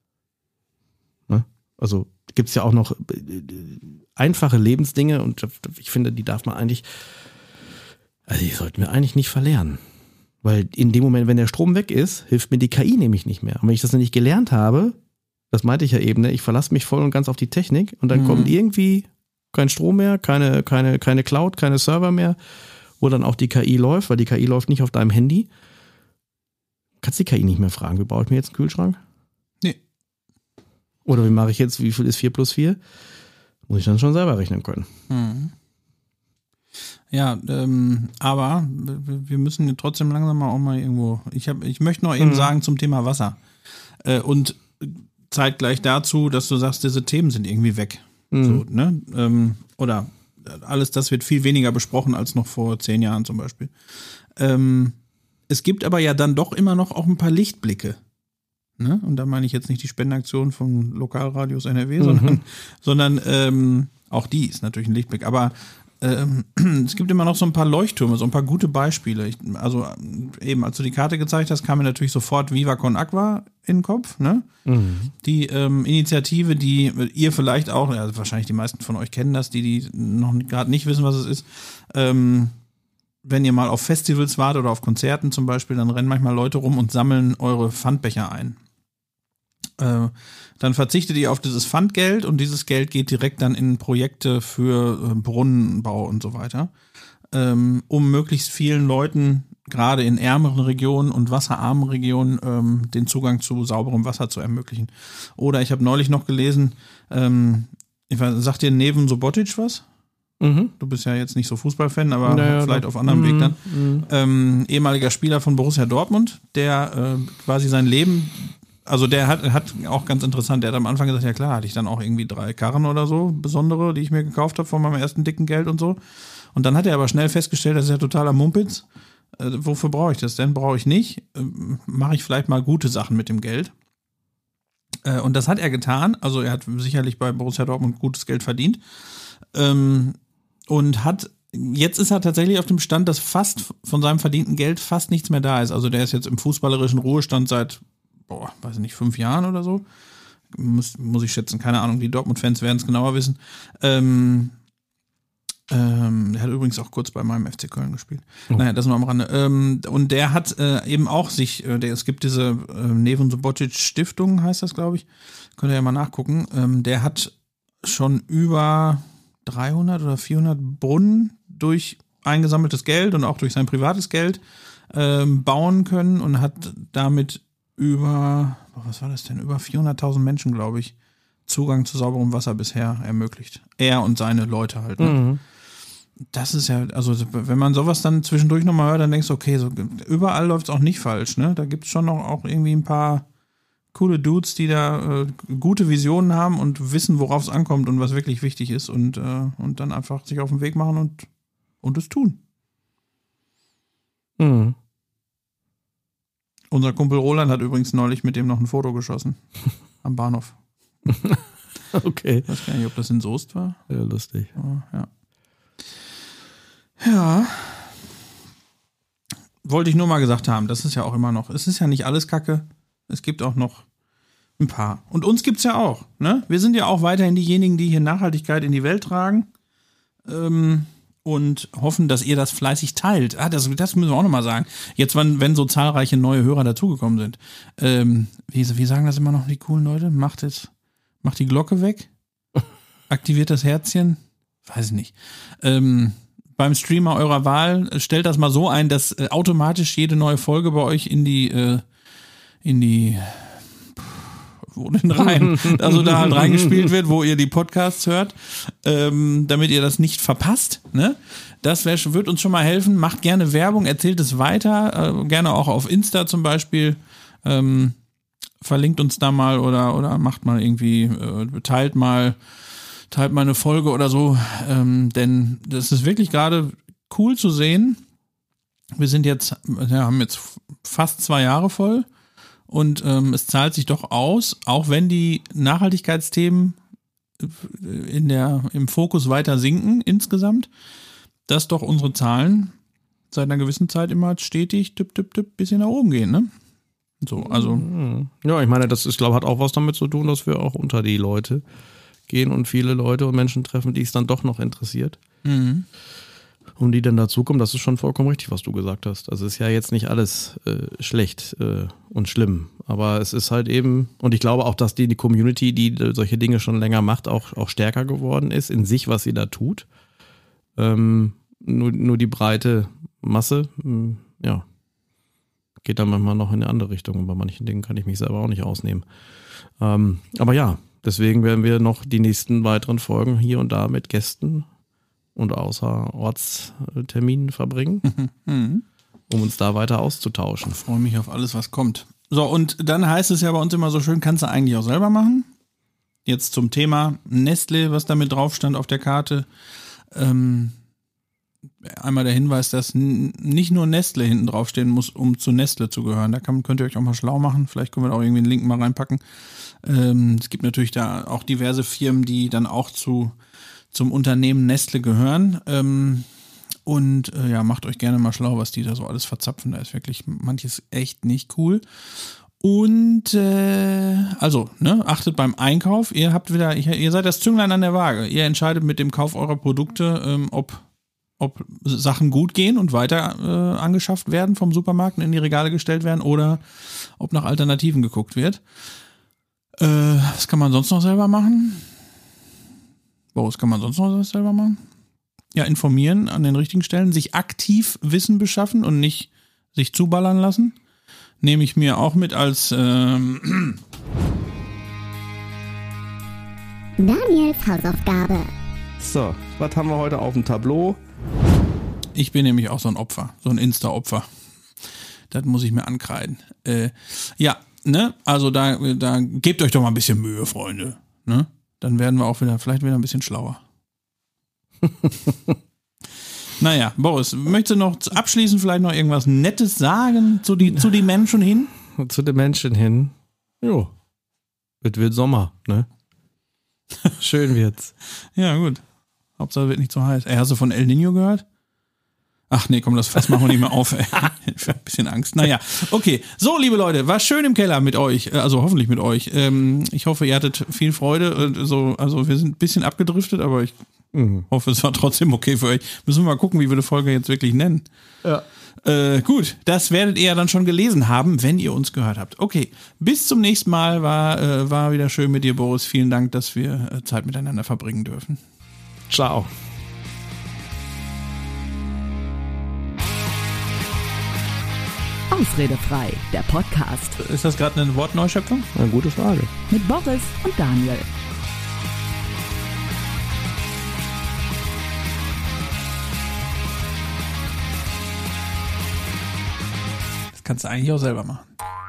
Ne? Also gibt es ja auch noch einfache Lebensdinge und ich finde, die darf man eigentlich, also die sollten wir eigentlich nicht verlernen. Weil in dem Moment, wenn der Strom weg ist, hilft mir die KI nämlich nicht mehr. Und wenn ich das nicht gelernt habe, das meinte ich ja eben, ne, ich verlasse mich voll und ganz auf die Technik und dann kommt irgendwie kein Strom mehr, keine Cloud, keine Server mehr, wo dann auch die KI läuft, weil die KI läuft nicht auf deinem Handy. Kannst die KI nicht mehr fragen, wie baue ich mir jetzt einen Kühlschrank? Nee. Oder wie mache ich jetzt, wie viel ist 4 plus 4? Muss ich dann schon selber rechnen können. Ja, aber wir müssen trotzdem langsam auch mal irgendwo, ich möchte noch eben sagen zum Thema Wasser und zeitgleich dazu, dass du sagst, diese Themen sind irgendwie weg. So, ne? Oder alles das wird viel weniger besprochen als noch vor 10 Jahren zum Beispiel. Es gibt aber ja dann doch immer noch auch ein paar Lichtblicke. Ne? Und da meine ich jetzt nicht die Spendenaktion von Lokalradios NRW, sondern auch die ist natürlich ein Lichtblick. Aber es gibt immer noch so ein paar Leuchttürme, so ein paar gute Beispiele. Also eben, als du die Karte gezeigt hast, kam mir natürlich sofort Viva Con Agua in den Kopf. Ne? Die Initiative, die ihr vielleicht auch, also wahrscheinlich die meisten von euch kennen das, die noch gerade nicht wissen, was es ist. Wenn ihr mal auf Festivals wart oder auf Konzerten zum Beispiel, dann rennen manchmal Leute rum und sammeln eure Pfandbecher ein. Dann verzichtet ihr auf dieses Pfandgeld und dieses Geld geht direkt dann in Projekte für Brunnenbau und so weiter, um möglichst vielen Leuten gerade in ärmeren Regionen und wasserarmen Regionen den Zugang zu sauberem Wasser zu ermöglichen. Oder ich habe neulich noch gelesen, sagt dir Neven Subotic was? Mhm. Du bist ja jetzt nicht so Fußballfan, aber vielleicht auf anderem Weg dann. Ehemaliger Spieler von Borussia Dortmund, der quasi sein Leben, also der hat auch ganz interessant, der hat am Anfang gesagt, ja klar, hatte ich dann auch irgendwie 3 Karren oder so, besondere, die ich mir gekauft habe von meinem ersten dicken Geld und so. Und dann hat er aber schnell festgestellt, das ist ja totaler Mumpitz. Wofür brauche ich das denn? Brauche ich nicht. Mache ich vielleicht mal gute Sachen mit dem Geld. Und das hat er getan. Also er hat sicherlich bei Borussia Dortmund gutes Geld verdient. Und jetzt ist er tatsächlich auf dem Stand, dass fast von seinem verdienten Geld fast nichts mehr da ist. Also der ist jetzt im fußballerischen Ruhestand seit, weiß nicht, 5 Jahren oder so. Muss ich schätzen, keine Ahnung, die Dortmund-Fans werden es genauer wissen. Der hat übrigens auch kurz bei meinem FC Köln gespielt. Oh. Naja, das nur am Rande. Und der hat eben auch es gibt diese Neven Subotic Stiftung, heißt das, glaube ich. Könnt ihr ja mal nachgucken. Der hat schon über 300 oder 400 Brunnen durch eingesammeltes Geld und auch durch sein privates Geld bauen können und hat damit über 400.000 Menschen, glaube ich, Zugang zu sauberem Wasser bisher ermöglicht. Er und seine Leute halt. Ne? Mhm. Das ist ja, also wenn man sowas dann zwischendurch nochmal hört, dann denkst du, okay, so, überall läuft es auch nicht falsch. Ne? Da gibt es schon noch auch irgendwie ein paar coole Dudes, die da gute Visionen haben und wissen, worauf es ankommt und was wirklich wichtig ist und dann einfach sich auf den Weg machen und es tun. Mhm. Unser Kumpel Roland hat übrigens neulich mit dem noch ein Foto geschossen. Am Bahnhof. Okay. Ich weiß gar nicht, ob das in Soest war. Ja, lustig. Ja. Ja. Wollte ich nur mal gesagt haben, das ist ja auch immer noch, es ist ja nicht alles Kacke. Es gibt auch noch ein paar. Und uns gibt's ja auch, ne? Wir sind ja auch weiterhin diejenigen, die hier Nachhaltigkeit in die Welt tragen. Und hoffen, dass ihr das fleißig teilt. Das müssen wir auch nochmal sagen. Jetzt, wenn so zahlreiche neue Hörer dazugekommen sind. Wie sagen das immer noch die coolen Leute? Macht die Glocke weg. Aktiviert das Herzchen. Weiß ich nicht. Beim Streamer eurer Wahl stellt das mal so ein, dass automatisch jede neue Folge bei euch in die wo denn rein? Also da halt reingespielt wird, wo ihr die Podcasts hört, damit ihr das nicht verpasst. Ne? Das wird uns schon mal helfen. Macht gerne Werbung, erzählt es weiter, gerne auch auf Insta zum Beispiel. Verlinkt uns da mal oder macht mal irgendwie, teilt mal eine Folge oder so. Denn das ist wirklich gerade cool zu sehen. Wir haben jetzt fast 2 Jahre voll. Und es zahlt sich doch aus, auch wenn die Nachhaltigkeitsthemen im Fokus weiter sinken insgesamt, dass doch unsere Zahlen seit einer gewissen Zeit immer stetig bisschen nach oben gehen, ne? So, also. Ja, ich meine, das ist, glaube ich, hat auch was damit zu tun, dass wir auch unter die Leute gehen und viele Leute und Menschen treffen, die es dann doch noch interessiert. Mhm. Und die dann dazukommen, das ist schon vollkommen richtig, was du gesagt hast. Also es ist ja jetzt nicht alles schlecht und schlimm, aber es ist halt eben, und ich glaube auch, dass die Community, die solche Dinge schon länger macht, auch stärker geworden ist in sich, was sie da tut. Nur die breite Masse, ja, geht dann manchmal noch in eine andere Richtung und bei manchen Dingen kann ich mich selber auch nicht ausnehmen. Aber ja, deswegen werden wir noch die nächsten weiteren Folgen hier und da mit Gästen und Außerortsterminen verbringen, um uns da weiter auszutauschen. Ich freue mich auf alles, was kommt. So, und dann heißt es ja bei uns immer so schön, kannst du eigentlich auch selber machen. Jetzt zum Thema Nestle, was da mit drauf stand auf der Karte. Einmal der Hinweis, dass nicht nur Nestle hinten draufstehen muss, um zu Nestle zu gehören. Da könnt ihr euch auch mal schlau machen. Vielleicht können wir da auch irgendwie einen Link mal reinpacken. Es gibt natürlich da auch diverse Firmen, die dann auch zum Unternehmen Nestle gehören. Macht euch gerne mal schlau, was die da so alles verzapfen. Da ist wirklich manches echt nicht cool. Und achtet beim Einkauf. Ihr seid das Zünglein an der Waage. Ihr entscheidet mit dem Kauf eurer Produkte, ob Sachen gut gehen und weiter angeschafft werden vom Supermarkt und in die Regale gestellt werden oder ob nach Alternativen geguckt wird. Was kann man sonst noch selber machen? Boris, kann man sonst noch was selber machen? Ja, informieren an den richtigen Stellen, sich aktiv Wissen beschaffen und nicht sich zuballern lassen. Nehme ich mir auch mit als Daniels Hausaufgabe. So, was haben wir heute auf dem Tableau? ich bin nämlich auch so ein Opfer, so ein Insta-Opfer. Das muss ich mir ankreiden. Ja, ne, also da gebt euch doch mal ein bisschen Mühe, Freunde. Ne? Dann werden wir auch vielleicht wieder ein bisschen schlauer. Naja, Boris, möchtest du noch abschließend vielleicht noch irgendwas Nettes sagen zu die Menschen hin? Zu den Menschen hin. Jo. Es wird Sommer, ne? Schön wird's. Ja, gut. Hauptsache wird nicht zu heiß. Hast du von El Niño gehört? Ach nee, komm, das Fass machen wir nicht mehr auf. Ey. Ich hab ein bisschen Angst. Naja, okay. So, liebe Leute, war schön im Keller mit euch. Also hoffentlich mit euch. Ich hoffe, ihr hattet viel Freude. Also wir sind ein bisschen abgedriftet, aber ich hoffe, es war trotzdem okay für euch. Müssen wir mal gucken, wie wir die Folge jetzt wirklich nennen. Ja. Gut, das werdet ihr ja dann schon gelesen haben, wenn ihr uns gehört habt. Okay, bis zum nächsten Mal. War wieder schön mit dir, Boris. Vielen Dank, dass wir Zeit miteinander verbringen dürfen. Ciao. Ausredefrei, der Podcast Ist das gerade eine Wortneuschöpfung? Eine gute Frage. mit Boris und Daniel. Das kannst du eigentlich auch selber machen.